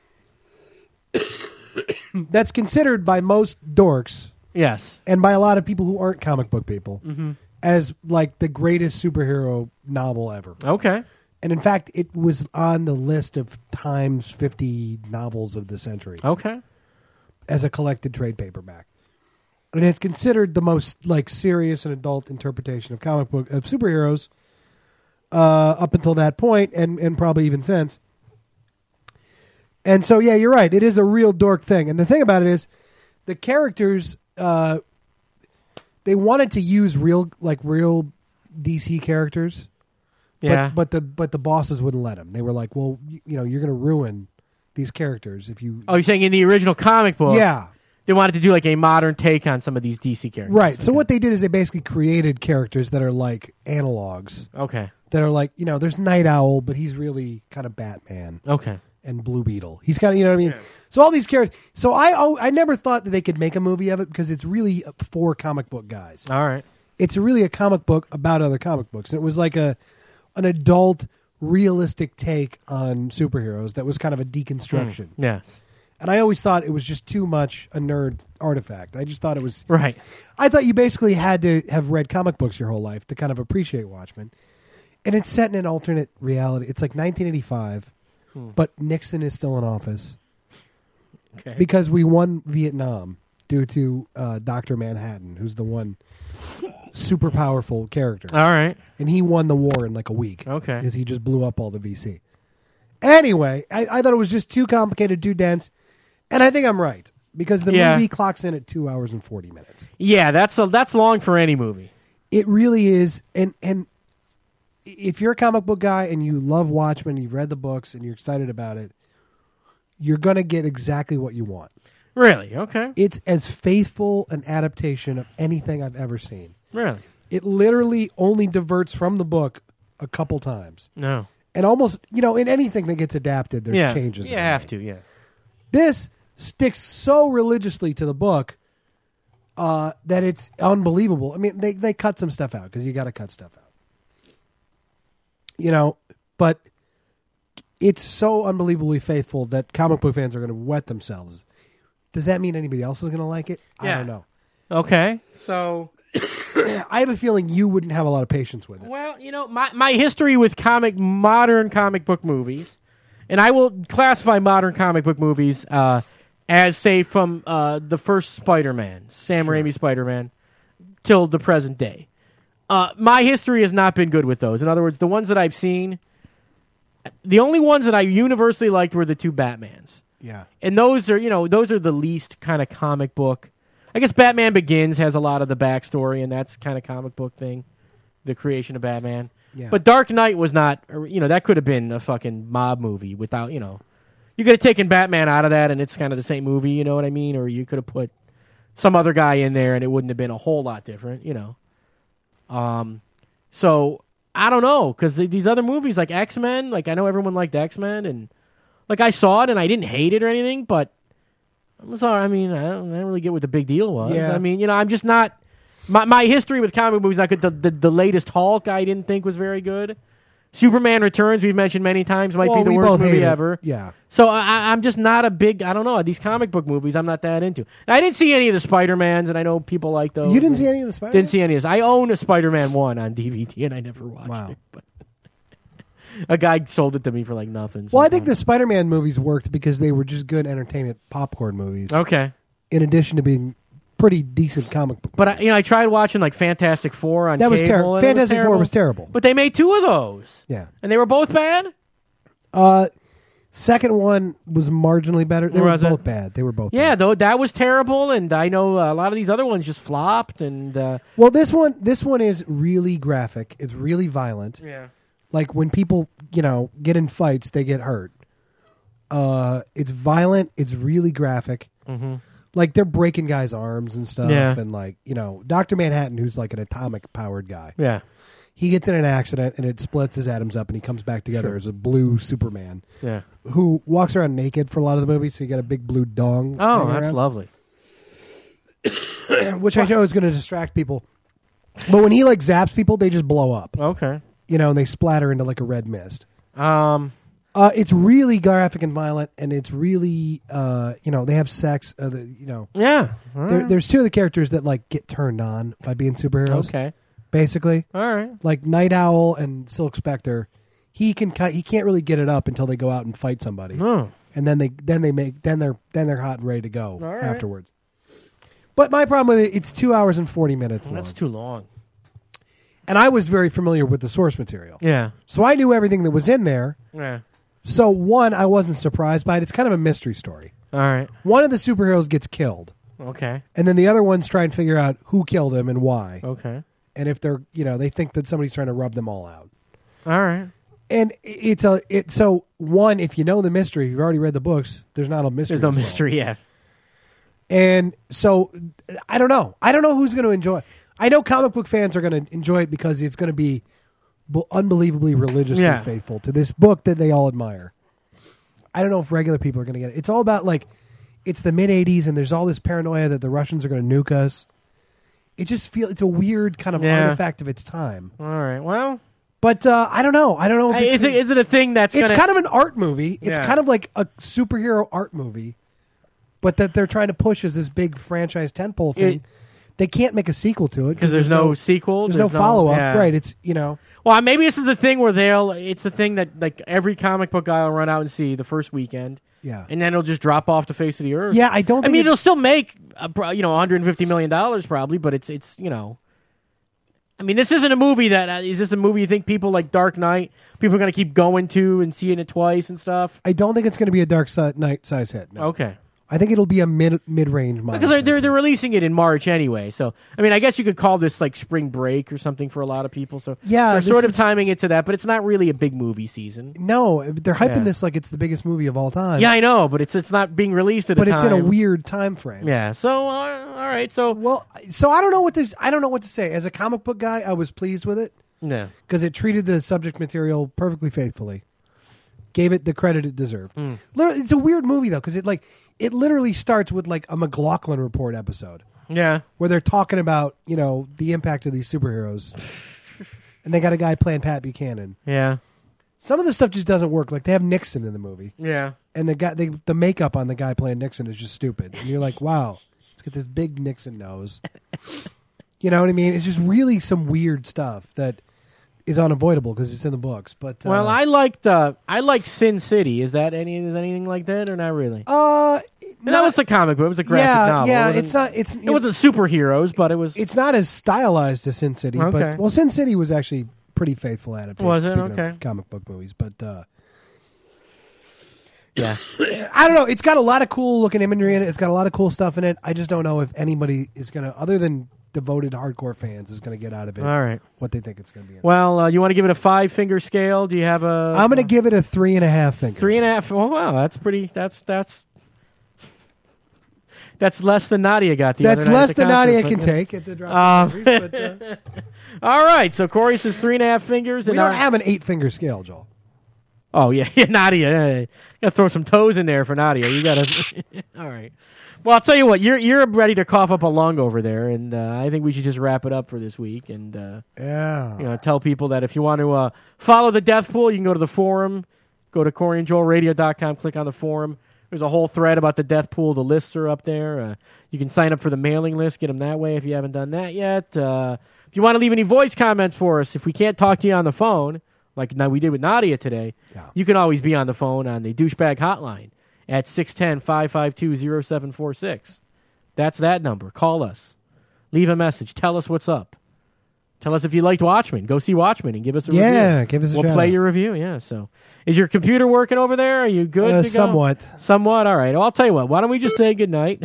That's considered by most dorks Yes. and by a lot of people who aren't comic book people Mm-hmm. as like the greatest superhero novel ever. Okay. And in fact, it was on the list of Time's fifty novels of the century Okay. as a collected trade paperback. And it's considered the most like serious and adult interpretation of comic book of superheroes uh, up until that point, and and probably even since. And so, yeah, you're right. It is a real dork thing. And the thing about it is, the characters uh, they wanted to use real like real D C characters. Yeah. But, but the but the bosses wouldn't let them. They were like, "Well, you, you know, you're going to ruin these characters if you." Oh, you're saying in the original comic book, yeah, they wanted to do like a modern take on some of these D C characters. right. So Okay. what they did is they basically created characters that are like analogs Okay. that are like, you know, there's Night Owl, but he's really kind of Batman. Okay. And Blue Beetle. He's kind of, you know what I mean? Yeah. So all these characters. So I oh, I never thought that they could make a movie of it because it's really for comic book guys. All right. It's really a comic book about other comic books. And it was like a an adult, realistic take on superheroes that was kind of a deconstruction. Mm. Yeah. And I always thought it was just too much a nerd artifact. I just thought it was... Right. I thought you basically had to have read comic books your whole life to kind of appreciate Watchmen. And it's set in an alternate reality. It's like nineteen eighty-five. Hmm. But Nixon is still in office okay. because we won Vietnam due to uh, Doctor Manhattan, who's the one super powerful character. All right. And he won the war in like a week. Okay. Because he just blew up all the V C. Anyway, I, I thought it was just too complicated, too dense. And I think I'm right because the yeah. movie clocks in at two hours and forty minutes. Yeah, that's a, that's long for any movie. It really is. And and... if you're a comic book guy and you love Watchmen, you've read the books and you're excited about it, you're going to get exactly what you want. Really? Okay. It's as faithful an adaptation of anything I've ever seen. Really? It literally only diverts from the book a couple times. No. And almost, you know, in anything that gets adapted, there's yeah. changes. You have to, yeah. This sticks so religiously to the book uh, that it's unbelievable. I mean, they, they cut some stuff out because you got to cut stuff out. You know, but it's so unbelievably faithful that comic book fans are going to wet themselves. Does that mean anybody else is going to like it? Yeah. I don't know. Okay. So I have a feeling you wouldn't have a lot of patience with it. Well, you know, my, my history with comic modern comic book movies, and I will classify modern comic book movies uh, as, say, from uh, the first Spider-Man, Sam Sure. Raimi Spider-Man, till the present day. Uh, my history has not been good with those. In other words, the ones that I've seen, the only ones that I universally liked were the two Batmans. Yeah. And those are, you know, those are the least kind of comic book. I guess Batman Begins has a lot of the backstory, and that's kind of comic book thing, the creation of Batman. Yeah. But Dark Knight was not, you know, that could have been a fucking mob movie without, you know, you could have taken Batman out of that, and it's kind of the same movie, you know what I mean? Or you could have put some other guy in there, and it wouldn't have been a whole lot different, you know. Um, so I don't know, because these other movies like X-Men, like I know everyone liked X-Men, and like I saw it and I didn't hate it or anything, but I'm sorry. I mean, I don't, I don't really get what the big deal was. Yeah. I mean, you know, I'm just not my my history with comic movies. I could the, the the latest Hulk I didn't think was very good. Superman Returns, we've mentioned many times, might well, be the we worst both movie hate it. ever. Yeah. So I, I'm just not a big, I don't know, these comic book movies I'm not that into. And I didn't see any of the Spider-Mans, and I know people like those. You didn't see any of the Spider-Man? Didn't see any of this. I own a Spider-Man one on D V D, and I never watched Wow. it. But a guy sold it to me for like nothing. Well, I think the sometimes. Spider-Man movies worked because they were just good entertainment popcorn movies. Okay. In addition to being pretty decent comic book But I, movies. you know, I tried watching like Fantastic Four on That was cable, terrible. and it was Fantastic Four terrible. was terrible. But they made two of those. Yeah. And they were both bad? Uh, second one was marginally better. They Was were it? both bad. They were both Yeah, bad. though that was terrible, and I know a lot of these other ones just flopped. And uh, Well, this one, this one is really graphic. It's really violent. yeah, Like when people, you know, get in fights, they get hurt. Uh, it's violent. It's really graphic. mm-hmm. Like they're breaking guys' arms and stuff. Yeah. And like, you know, Doctor Manhattan, who's like an atomic powered guy, yeah, he gets in an accident and it splits his atoms up and he comes back together Sure. as a blue Superman yeah. who walks around naked for a lot of the movie. So you got a big blue dong. Oh, hanging that's around, lovely. which I know is going to distract people. But when he like zaps people, they just blow up, Okay. you know, and they splatter into like a red mist. Um. Uh, it's really graphic and violent, and it's really, uh, you know, they have sex. Uh, the, you know, Yeah. All there, right. there's two of the characters that like get turned on by being superheroes. Okay. Basically, All right. like Night Owl and Silk Spectre, he can cut, he can't really get it up until they go out and fight somebody, Oh. and then they then they make then they're then they're hot and ready to go All right. afterwards. But my problem with it, it's two hours and forty minutes long, That's too long. and I was very familiar with the source material, Yeah. so I knew everything that was in there. Yeah. So one, I wasn't surprised by it. It's kind of a mystery story. All right. One of the superheroes gets killed, Okay. and then the other ones try and figure out who killed him and why. Okay. And if they're, you know, they think that somebody's trying to rub them all out. All right. And it's a, it. So one, if you know the mystery, if you've already read the books, there's not a mystery. There's no to solve. mystery yet. And so I don't know. I don't know who's going to enjoy it. I know comic book fans are going to enjoy it because it's going to be bu- unbelievably religiously Yeah. faithful to this book that they all admire. I don't know if regular people are going to get it. It's all about like, it's the mid eighties and there's all this paranoia that the Russians are going to nuke us. It just feels it's a weird kind of Yeah. artifact of its time. All right. Well, But uh, I don't know. I don't know if Hey, it's is it is it a thing that's it's gonna, kind of an art movie. It's Yeah. kind of like a superhero art movie, but that they're trying to push as this big franchise tentpole thing. It- they can't make a sequel to it because there's no sequel. There's, no there's follow up. yeah. Right? It's you know. Well, maybe this is a thing where they'll. It's a thing that like every comic book guy will run out and see the first weekend. Yeah. And then it'll just drop off the face of the earth. Yeah, I don't I think mean, it- it'll still make uh, pro- you know one hundred fifty million dollars probably, but it's it's you know. I mean, this isn't a movie that uh, is this a movie you think people like Dark Knight people are going to keep going to and seeing it twice and stuff? I don't think it's going to be a Dark si- Knight size hit. No. Okay. I think it'll be a mid mid range Because they're, they're they're releasing it in March anyway, so I mean, I guess you could call this like spring break or something for a lot of people. So Yeah, they're this sort of is- timing it to that, but it's not really a big movie season. No, they're hyping Yeah. this like it's the biggest movie of all time. Yeah, I know, but it's it's not being released at but a it's time. in a weird time frame. Yeah. So uh, all right. So Well, so I don't know what this. I don't know what to say. As a comic book guy, I was pleased with it yeah. because it treated the subject material perfectly faithfully. Gave it the credit it deserved. Hmm. Literally, it's a weird movie though because it like it literally starts with like a McLaughlin Report episode Yeah. where they're talking about you know the impact of these superheroes, and they got a guy playing Pat Buchanan. Yeah. Some of the stuff just doesn't work. Like they have Nixon in the movie, Yeah. and the guy, they, the makeup on the guy playing Nixon is just stupid. And you're like, wow, let's get this big Nixon nose. You know what I mean? It's just really some weird stuff that is unavoidable because it's in the books. But uh, Well, I liked uh, I liked Sin City. Is that any is anything like that or not really? uh, And that was a comic book. It was a graphic yeah, novel. yeah. It wasn't- It's not. It's It wasn't superheroes, but it was. It's not as stylized as Sin City. Okay. But well, Sin City was actually pretty faithful adaptation. Was it? Speaking Okay. of comic book movies, but. Uh, yeah. I don't know. It's got a lot of cool looking imagery in it. It's got a lot of cool stuff in it. I just don't know if anybody is going to, other than devoted hardcore fans, is going to get out of it All right. what they think it's going to be. In. Well, uh, you want to give it a five finger scale? Do you have a? I'm going to give it a three and a half fingers. three and a half. Oh wow, that's pretty. That's that's. That's less than Nadia got the That's other night at less the than concert, Nadia but- can take at the drop Um, of movies, but, uh, All right, so Corey says three and a half fingers. we and don't our- have an eight finger scale, Joel. Oh yeah, yeah, Nadia. Yeah, gotta throw some toes in there for Nadia. You gotta. All right. Well, I'll tell you what. You're you're ready to cough up a lung over there, and uh, I think we should just wrap it up for this week, and uh, Yeah. you know, tell people that if you want to uh, follow the Death Pool, you can go to the forum. Go to Corey and Joel Radio dot com. Click on the forum. There's a whole thread about the Death Pool. The lists are up there. Uh, you can sign up for the mailing list. Get them that way if you haven't done that yet. Uh, if you want to leave any voice comments for us, if we can't talk to you on the phone, like now we did with Nadia today, Yeah. you can always be on the phone on the douchebag hotline at six one zero, five five two, zero seven four six. That's that number. Call us. Leave a message. Tell us what's up. Tell us if you liked Watchmen. Go see Watchmen and give us a review. Yeah, give us a We'll shout play out. your review. Yeah. So, is your computer working over there? Are you good? Uh, to go? somewhat. Somewhat. All right. Well, I'll tell you what. Why don't we just say good night?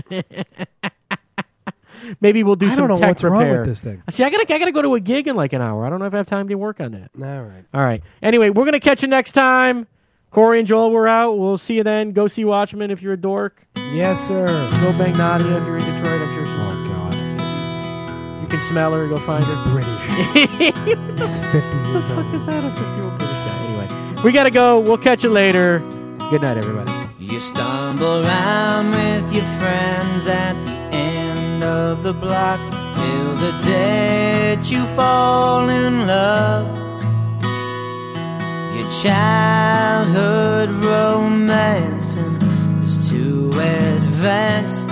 Maybe we'll do I some don't know tech what's repair. wrong with this thing. See, I gotta, I gotta go to a gig in like an hour. I don't know if I have time to work on that. All right. All right. Anyway, we're gonna catch you next time. Corey and Joel, we're out. We'll see you then. Go see Watchmen if you're a dork. Yes, sir. Go bang Nadia if you're in Detroit. I'm sure she's Oh, God. You can smell her. Go find He's her. British. He's fifty What the years fuck old. is that? A fifty-year-old British guy. Anyway, we gotta go. We'll catch you later. Good night, everybody. You stumble around with your friends at the end of the block till the day that you fall in love. Your childhood romancing is too advanced